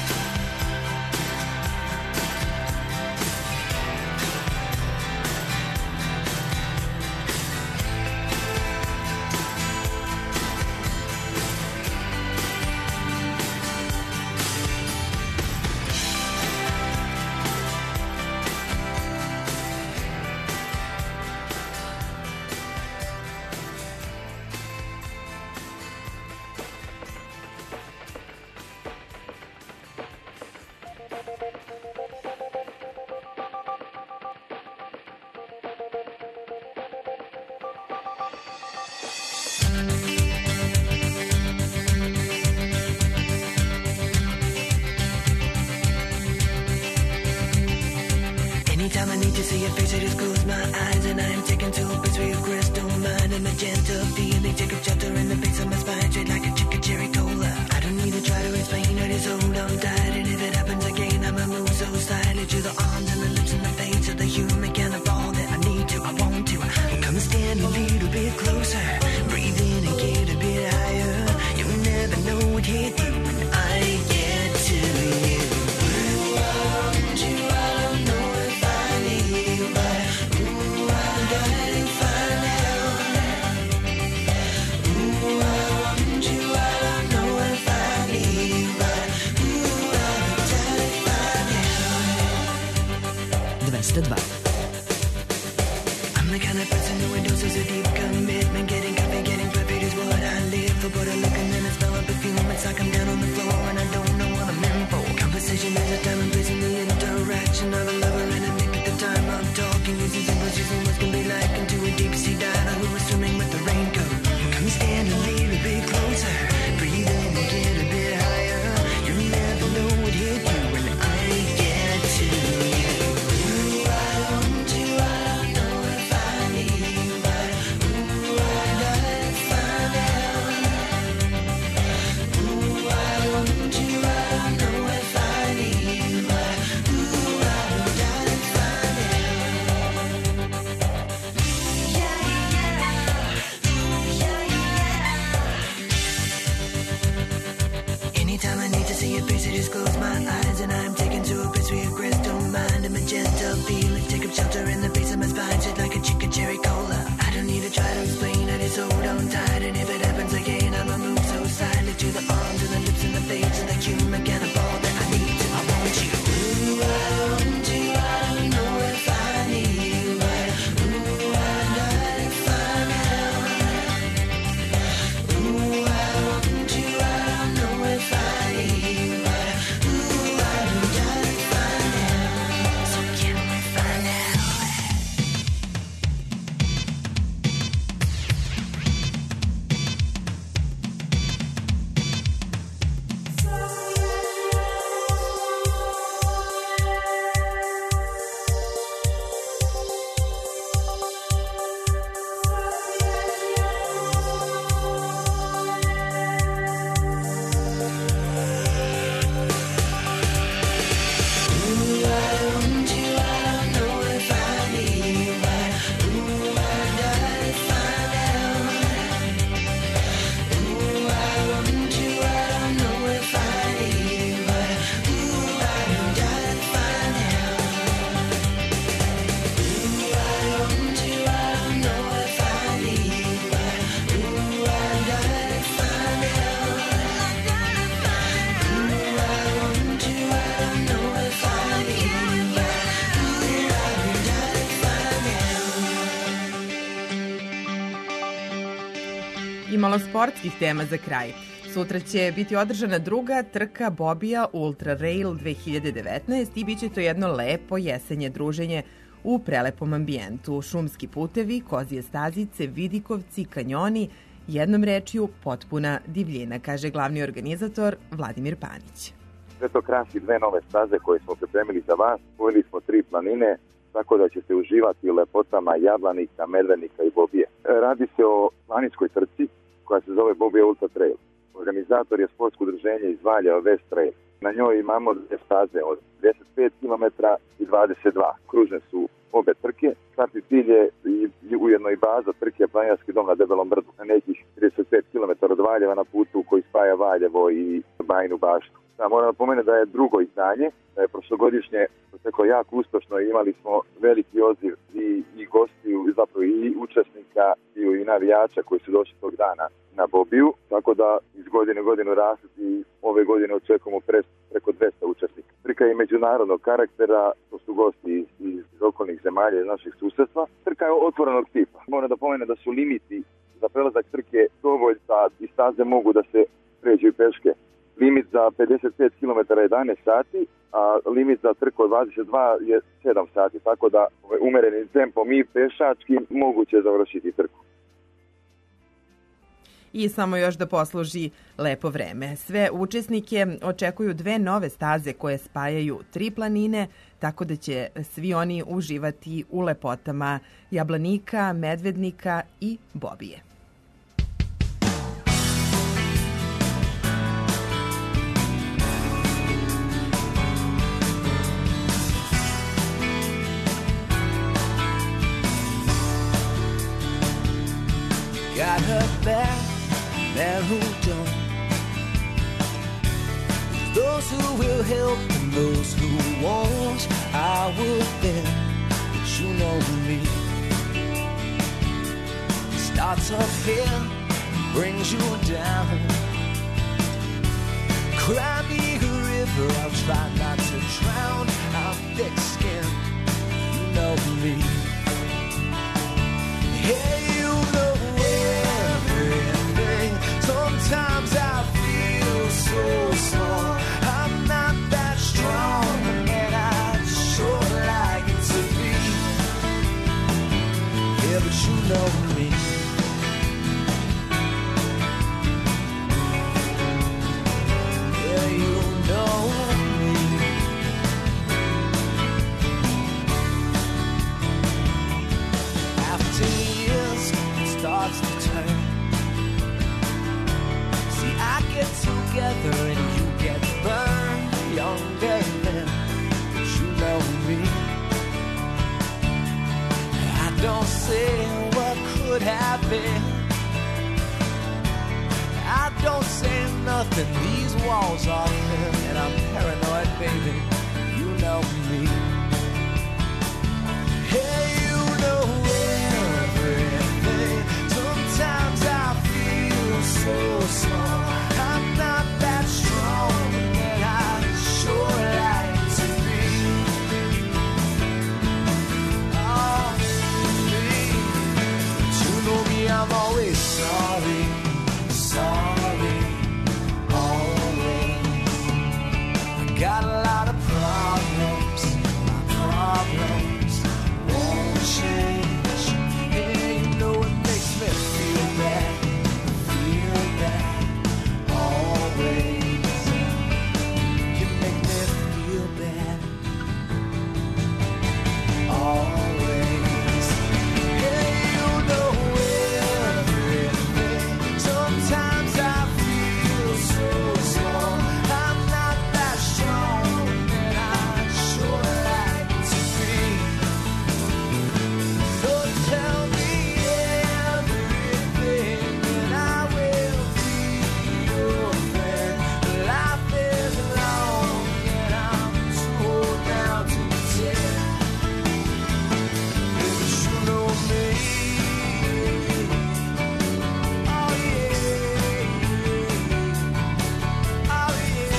Anytime I need to see your face, I just close my eyes, and I am taken to a place where your crystal mind and magenta feeling take a chapter in the base of my spine, straight like a chicken cherry cola. I don't need to try to explain, I just hold on tight, and if it happens again, I'ma move so silently to the arms and the lips and the face of the human kind of all that I need to, I want to. Come and stand a little bit closer, breathe in and get a bit higher. You'll never know what hit you when I get to you. Ooh, I want you, I don't know if I need you, but ooh, I'm dying to find out. Ooh, I want you, I don't know if I need you, but ooh, I'm dying to find out. 202. I'm the kind of person who endorses a deep commitment. Getting coffee, getting perfect is what I live for. But I look and then I smell a perfume. It's like I'm down on the floor and I don't know what I'm in for. Conversation is a time and place in the interaction. another lover and I think at the time I'm talking using symbols, using what can be like into a deep sea diver who was swimming with the raincoat. Come stand a little bit closer, breathe in and get a bit higher. You'll never know what hit you when I get to you. Ooh, I want you, I don't know if I need you, but ooh, I gotta find out. Ooh, I want you, I don't know if I need you, but ooh, I gotta find out. Yeah, yeah, ooh, yeah, yeah. Anytime I need to see your face, I just close my eyes and I'm taken to a place where your crystal mind and magenta feelings take up shelter in the base of my spine, shit like a chicken cherry cola. I don't need to try to explain, I just hold on tight, and if it happens again, I'ma move so silently to the arms and the lips and the face and the human cannibal that I need to. I want you. Ooh, I want you, I don't know if I need you, but ooh, I gotta find out. Ooh, I want you, I don't know if I need you, but ooh, I gotta find out. So can we find out? Ooh, I want you, I don't know if I need you, but ooh, I gotta find out. Ooh, I want you, I don't know if I need you, but ooh, I gotta find out. Ooh, I want you, I don't know if I need you, but ooh, I gotta find out. Ooh, I want you, I don't know if I need you, but ooh, I gotta find out. I malo sportskih tema za kraj. Sutra će biti održana druga trka Bobija Ultra Rail 2019 i bit će to jedno lepo jesenje druženje u prelepom ambijentu. Šumski putevi, kozije stazice, vidikovci, kanjoni, jednom rečju potpuna divljina, kaže glavni organizator Vladimir Panić. Sve to krasi dve nove staze koje smo pripremili za vas. Spojili smo 3 planine, tako da ćete uživati u lepotama Jablanika, Medvednika i Bobije. Radi se o planinskoj trci koja se zove Bobija Ultra Trail. Organizator je sportsko udruženje iz Valjeva West Trail. Na njoj imamo dve staze od 25 km i 22. Kružne su obe trke. Startni cilj je ujedno i baza trke Planinarski dom na Debelom brdu. Na nekih 35 km od Valjeva na putu koji spaja Valjevo i Bajinu Baštu. Moram napomenuti da je drugo izdanje, da je prošlogodišnje proteklo jako uspešno i imali smo veliki odziv i gostiju, zapravo i učesnika i navijača koji su došli tog dana na Bobiju, tako da iz godine u godinu rastu i ove godine očekujemo preko 200 učesnika. Trka je međunarodnog karaktera, to su gosti iz okolnih zemalja iz naših susedstva. Trka je otvorenog tipa. Moram da pomenem da su limiti za prelazak trke dovoljni da i staze mogu da se pređu i peške. Limit za 55 km je 11 sati, a limit za trku od 22 je 7 sati, tako da umerenim tempom i pešački moguće završiti trku. I samo još da posluži lepo vreme. Sve učesnike očekuju 2 nove staze koje spajaju 3 planine, tako da će svi oni uživati u lepotama Jablanika, Medvednika i Bobije. Got her back, there who don't. Those who will help and those who won't. I would bet that you know me. Starts up here, brings you down. Cry me a river, I'll try not to drown. I'm thick-skinned, you know me. Hey, you know everything. Sometimes I feel so small. I'm not that strong, and I sure private. I don't say nothing, these walls are thin, and I'm paranoid, baby, you know me. Hey, you know everything. Sometimes I feel so small. I'm not that strong, and I sure like to be. Oh, me. You know me, I'm always sorry, sorry, always. I got a lot of problems, my problems won't change. Yeah, you know it makes me feel bad, always. You make me feel bad, always. Yeah, you know everything. Sometimes I feel so small. I'm not that strong, and I sure like to be. So tell me everything, and I will be your friend. Life is long, and I'm too old now to pretend. But you know me. Oh yeah, oh yeah.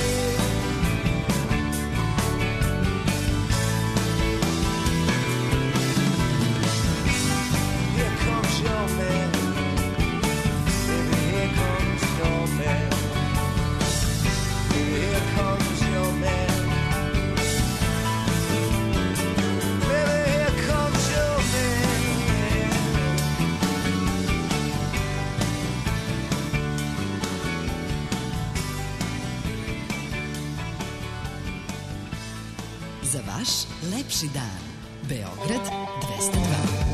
Here comes your man. Baby, here comes your man. Here comes your man. Baby, here comes your man. Za vaš lepši dan. Beograd 202.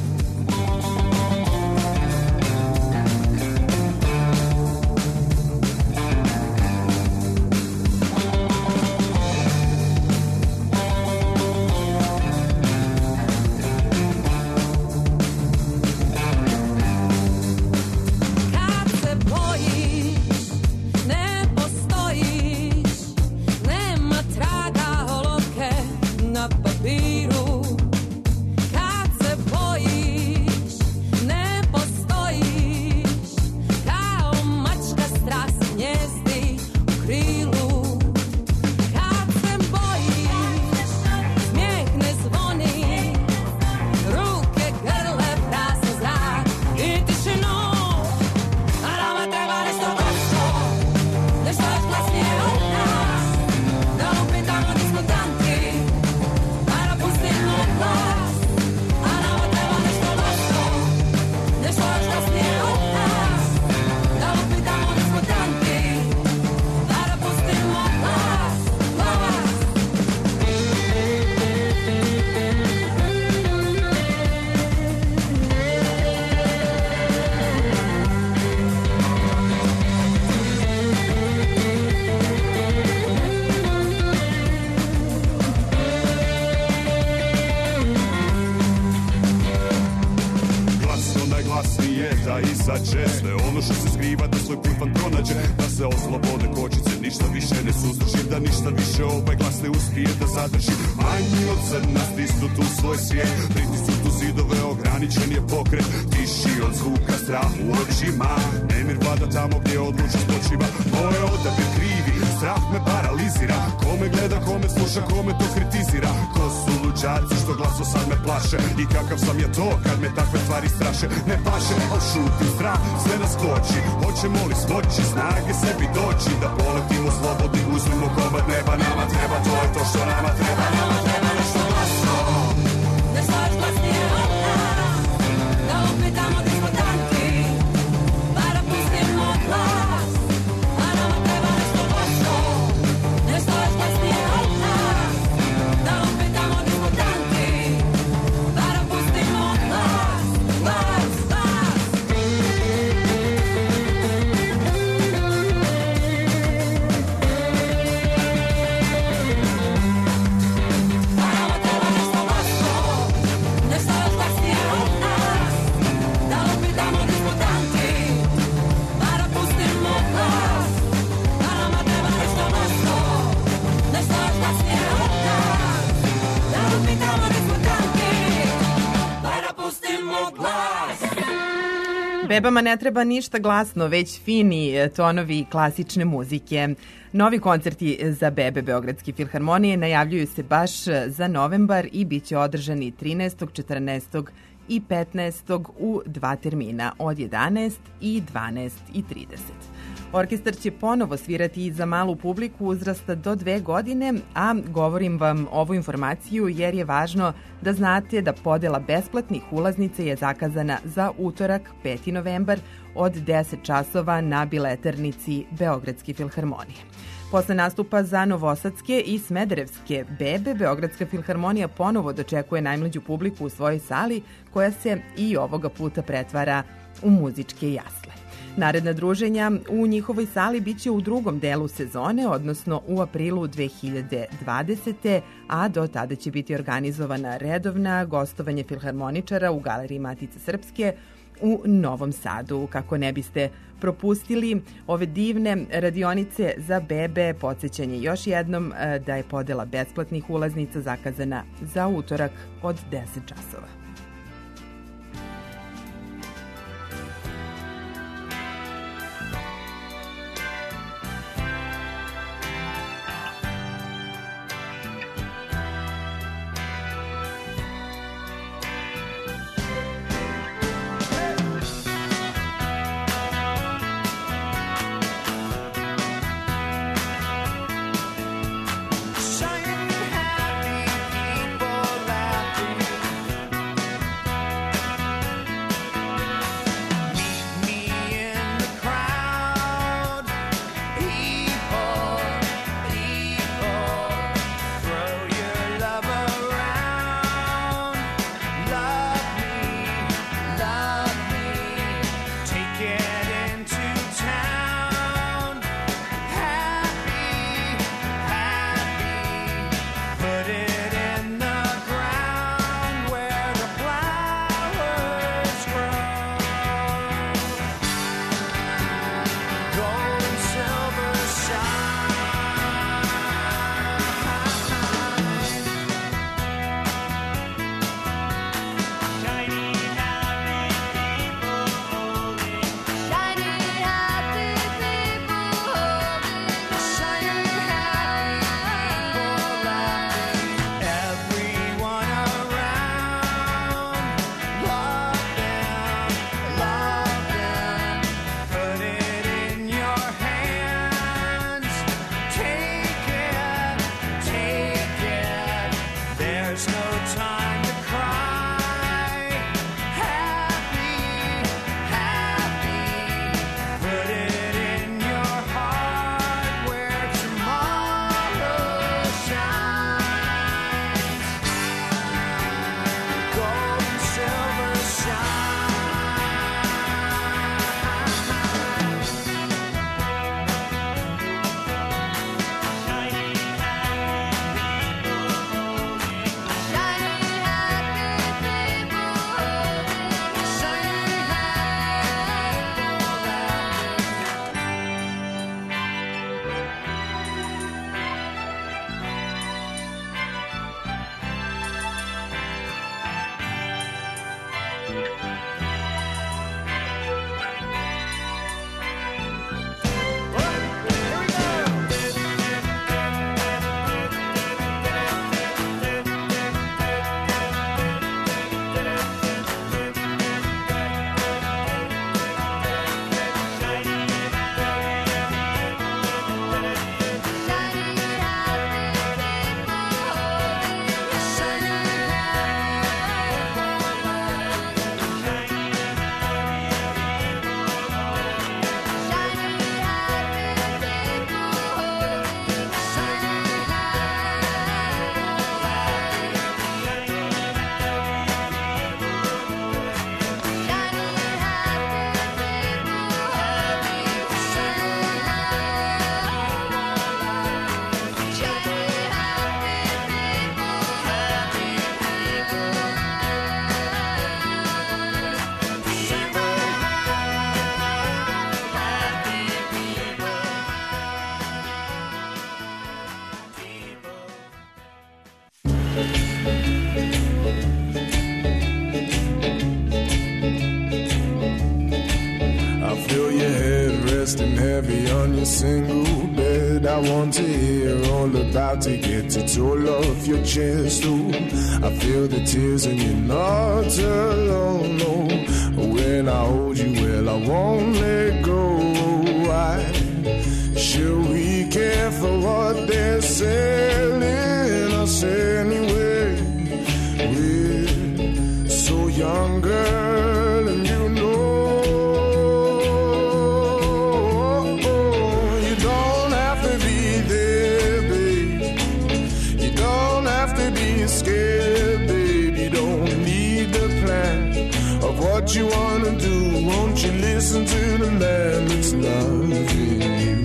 Kad se bojiš, ne postojiš, nema traga olovke na papiru. Kad se bojiš, ne postojiš, kao mačka strah se gnjezdi u krilu. Kad se bojiš, smijeh ne zvoni, ruke grle prazan zrak i tišinu. A nama treba nešto glasno, nešto još glasnije od nas, da upitamo diskutanti, a da pustimo glas. A nama treba nešto glasno, nešto još glasnije od nas, da upitamo diskutanti, a da pustimo glas, glas. Glasno najglasnije da iza česte ono što se skriva da svoj put van pronađe, da se oslobode kočice, ništa više ne suzdrži, da ništa više ovaj glas ne uspije da zadrži. Manji od crna stisnut u svoj svijet, pritisnut u zidove, ograničen je pokret, tiši od zvuka strah u očima, nemir vlada tamo gdje odlučnost počiva. Moj odabir krivi, strah me paralizira, kome gleda, kome sluša, kome to kritizira. Ko su luđaci što glaso sad me plaše, i kakav sam ja to kad me takve stvari straše. Ne paše, ošutim strah, sve nas koči, hoćemo li smoći snage sebi doći, da poletimo slobodni, uzmimo komad neba. Nama treba, to je to što nama treba, nama treba nešto glasno, Nešto još glasnije od nas, da upitamo diskutanti, pa da pustimo glas. A nama treba nešto glasno, nešto još glasnije od nas, da upitamo diskutanti, pa da pustimo glas, glas, glas. Bebama ne treba ništa glasno, već fini tonovi klasične muzike. Novi koncerti za bebe Beogradske filharmonije najavljuju se baš za novembar i bit će održani 13., 14. i 15. u 2 termina od 11 i 12:30. Orkestar će ponovo svirati i za malu publiku uzrasta do 2 godine, a govorim vam ovu informaciju jer je važno da znate da podela besplatnih ulaznica je zakazana za utorak 5. novembar od 10 časova na biletarnici Beogradske filharmonije. Posle nastupa za novosadske i smederevske bebe, Beogradska filharmonija ponovo dočekuje najmlađu publiku u svojoj sali, koja se i ovoga puta pretvara u muzičke jasle. Naredna druženja u njihovoj sali biće u drugom delu sezone, odnosno u aprilu 2020. a do tada će biti organizovana redovna gostovanje filharmoničara u Galeriji Matice Srpske u Novom Sadu. Kako ne biste propustili ove divne radionice za bebe, podsjećanje još jednom da je podela besplatnih ulaznica zakazana za utorak od 10 časova. Shining happy people laughing. resting heavy on your single bed. I want to hear all about it, get it all off your chest. Ooh, I feel the tears and you're not alone. No, when I hold you, well, I won't let go. Why should we care for what they're selling us anyway? We're so young, girl, and you know. You don't have to be there, babe. You don't have to be scared, babe. You don't need the plan of what you wanna do. Won't you listen to the man that's loving you?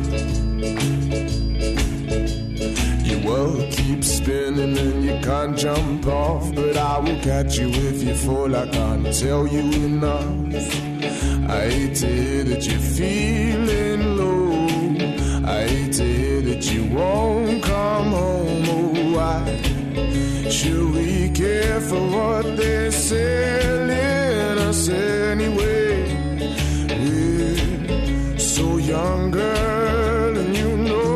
Your world keeps spinning and you can't jump off, but I will catch you if you fall. I can't tell you enough. I hate to hear that you're feeling low. I hate to hear that you won't come home. Oh, why should we care for what they're selling us anyway? We're so young, girl, and you know.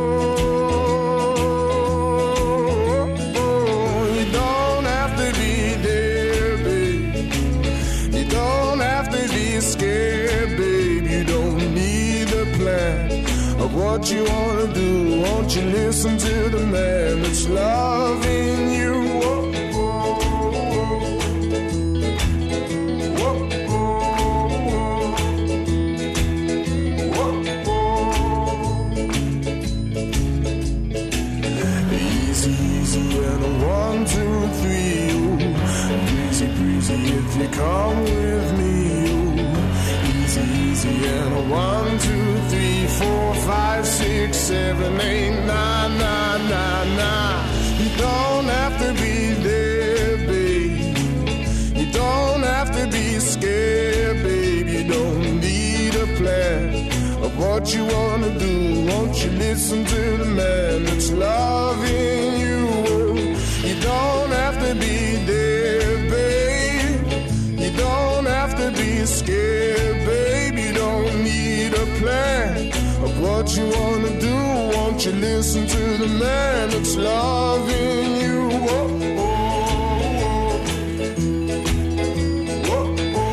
You don't have to be there, babe. You don't have to be scared, babe. You don't need a plan of what you wanna do. Won't you listen to the man that's loving you? If you come with me, ooh, easy, easy, and a 1, 2, 3, 4, 5, 6, 7, 8, 9, 9, 9, 9. You don't have to be there, babe. You don't have to be scared, babe. You don't need a plan of what you wanna do. Won't you listen to the man that's loving you? You don't have to be there, babe. You don't have to be scared, babe. You don't need a plan of what you wanna do. Won't you listen to the man that's loving you? Whoa, whoa, whoa.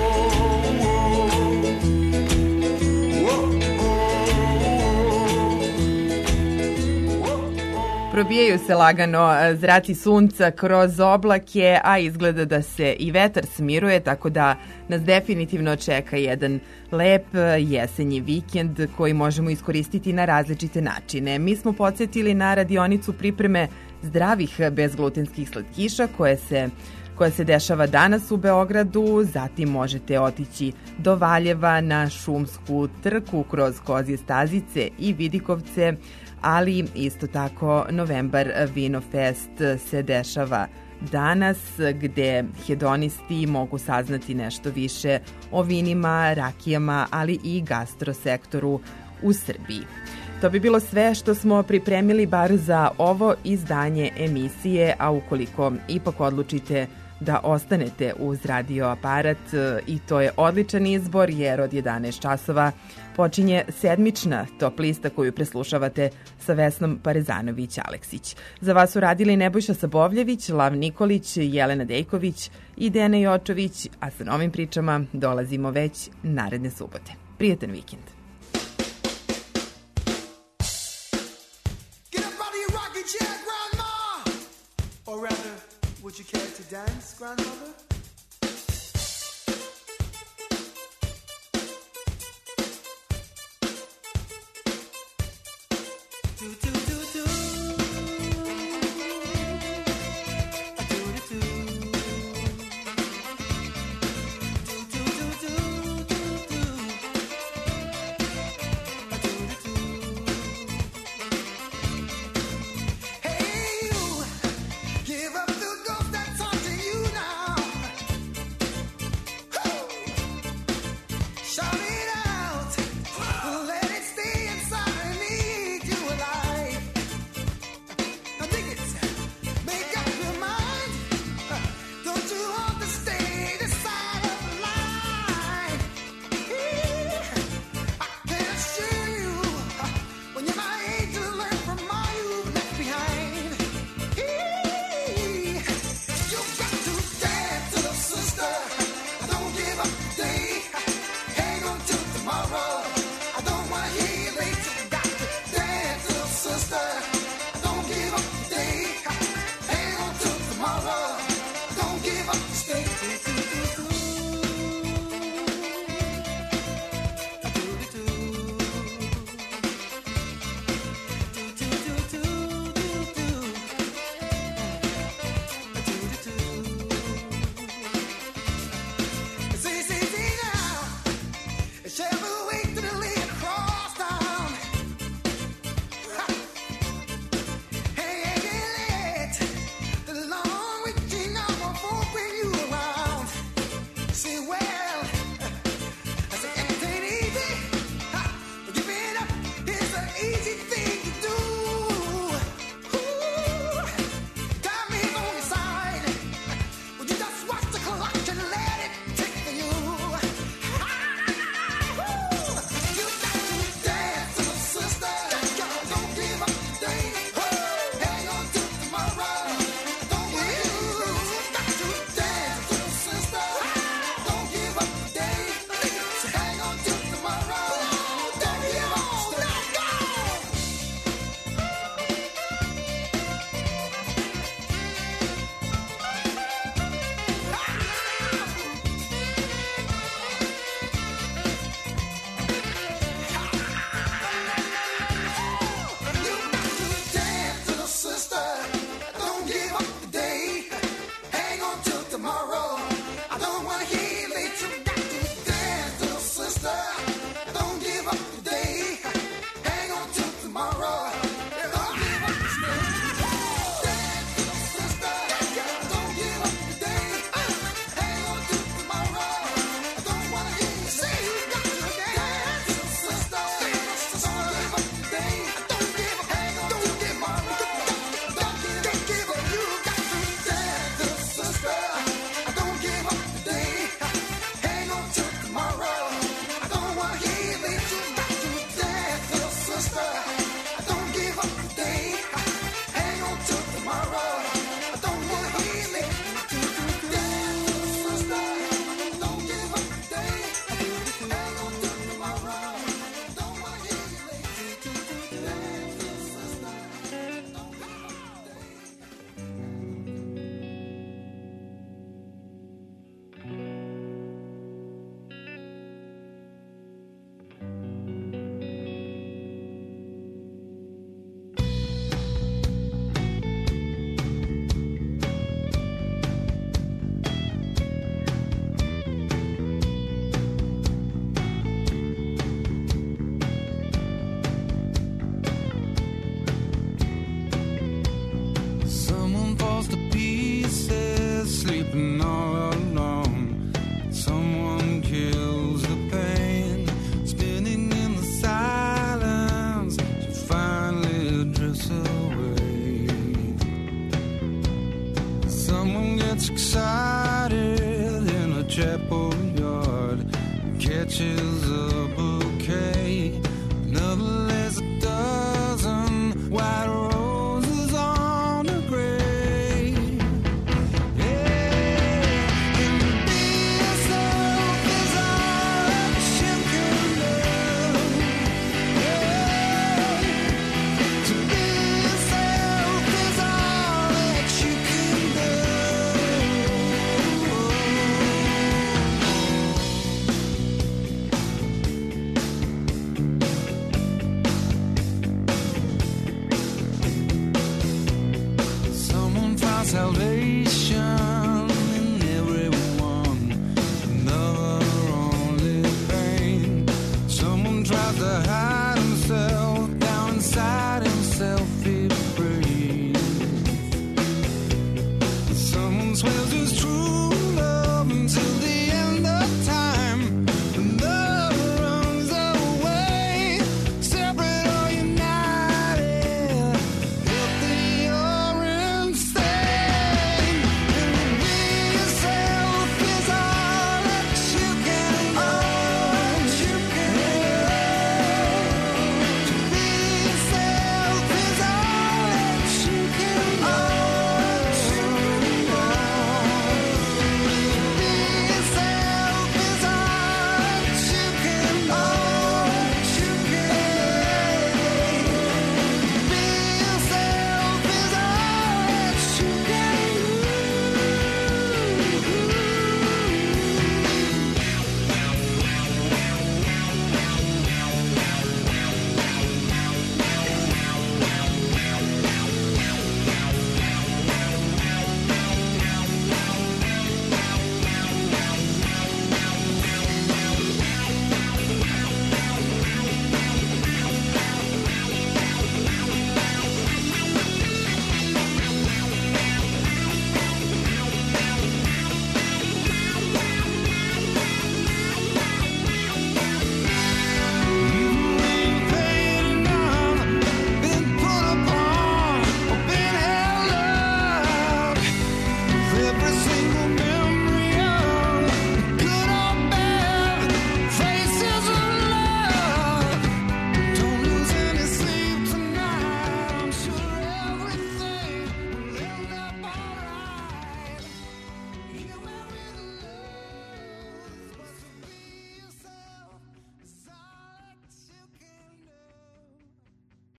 Probijaju se lagano zraci sunca kroz oblake, a izgleda da se i vetar smiruje, tako da nas definitivno čeka jedan lep jesenji vikend koji možemo iskoristiti na različite načine. Mi smo podsjetili na radionicu pripreme zdravih bezglutenskih slatkiša koja se dešava danas u Beogradu. Zatim možete otići do Valjeva na šumsku trku kroz Kozje stazice i Vidikovce, ali isto tako Novembar Vino Fest se dešava danas, gde hedonisti mogu saznati nešto više o vinima, rakijama, ali i gastrosektoru u Srbiji. To bi bilo sve što smo pripremili bar za ovo izdanje emisije, a ukoliko ipak odlučite da ostanete uz radio aparat, i to je odličan izbor, jer od 11 časova počinje sedmična top lista koju preslušavate sa Vesnom Parezanović-Aleksić. Za vas su radili Nebojša Sabovljević, Lav Nikolić, Jelena Dejković i Dena Jočović, a sa novim pričama dolazimo već naredne subote. Prijetan vikend! Would you care to dance, grandmother? Do do do do. A do do do. Do do do do do do. A do do do. Hey you, give up the ghost that's haunting you now. Someone gets excited in a chapel yard, catches a bouquet. Another lays a dozen white roses on a grave. Yeah, and be yourself is all that you can do. Yeah, to be yourself is all that you can do. Someone finds salvation in everyone, another only pain. Someone tries to hide himself, down inside himself he breathes. Someone swears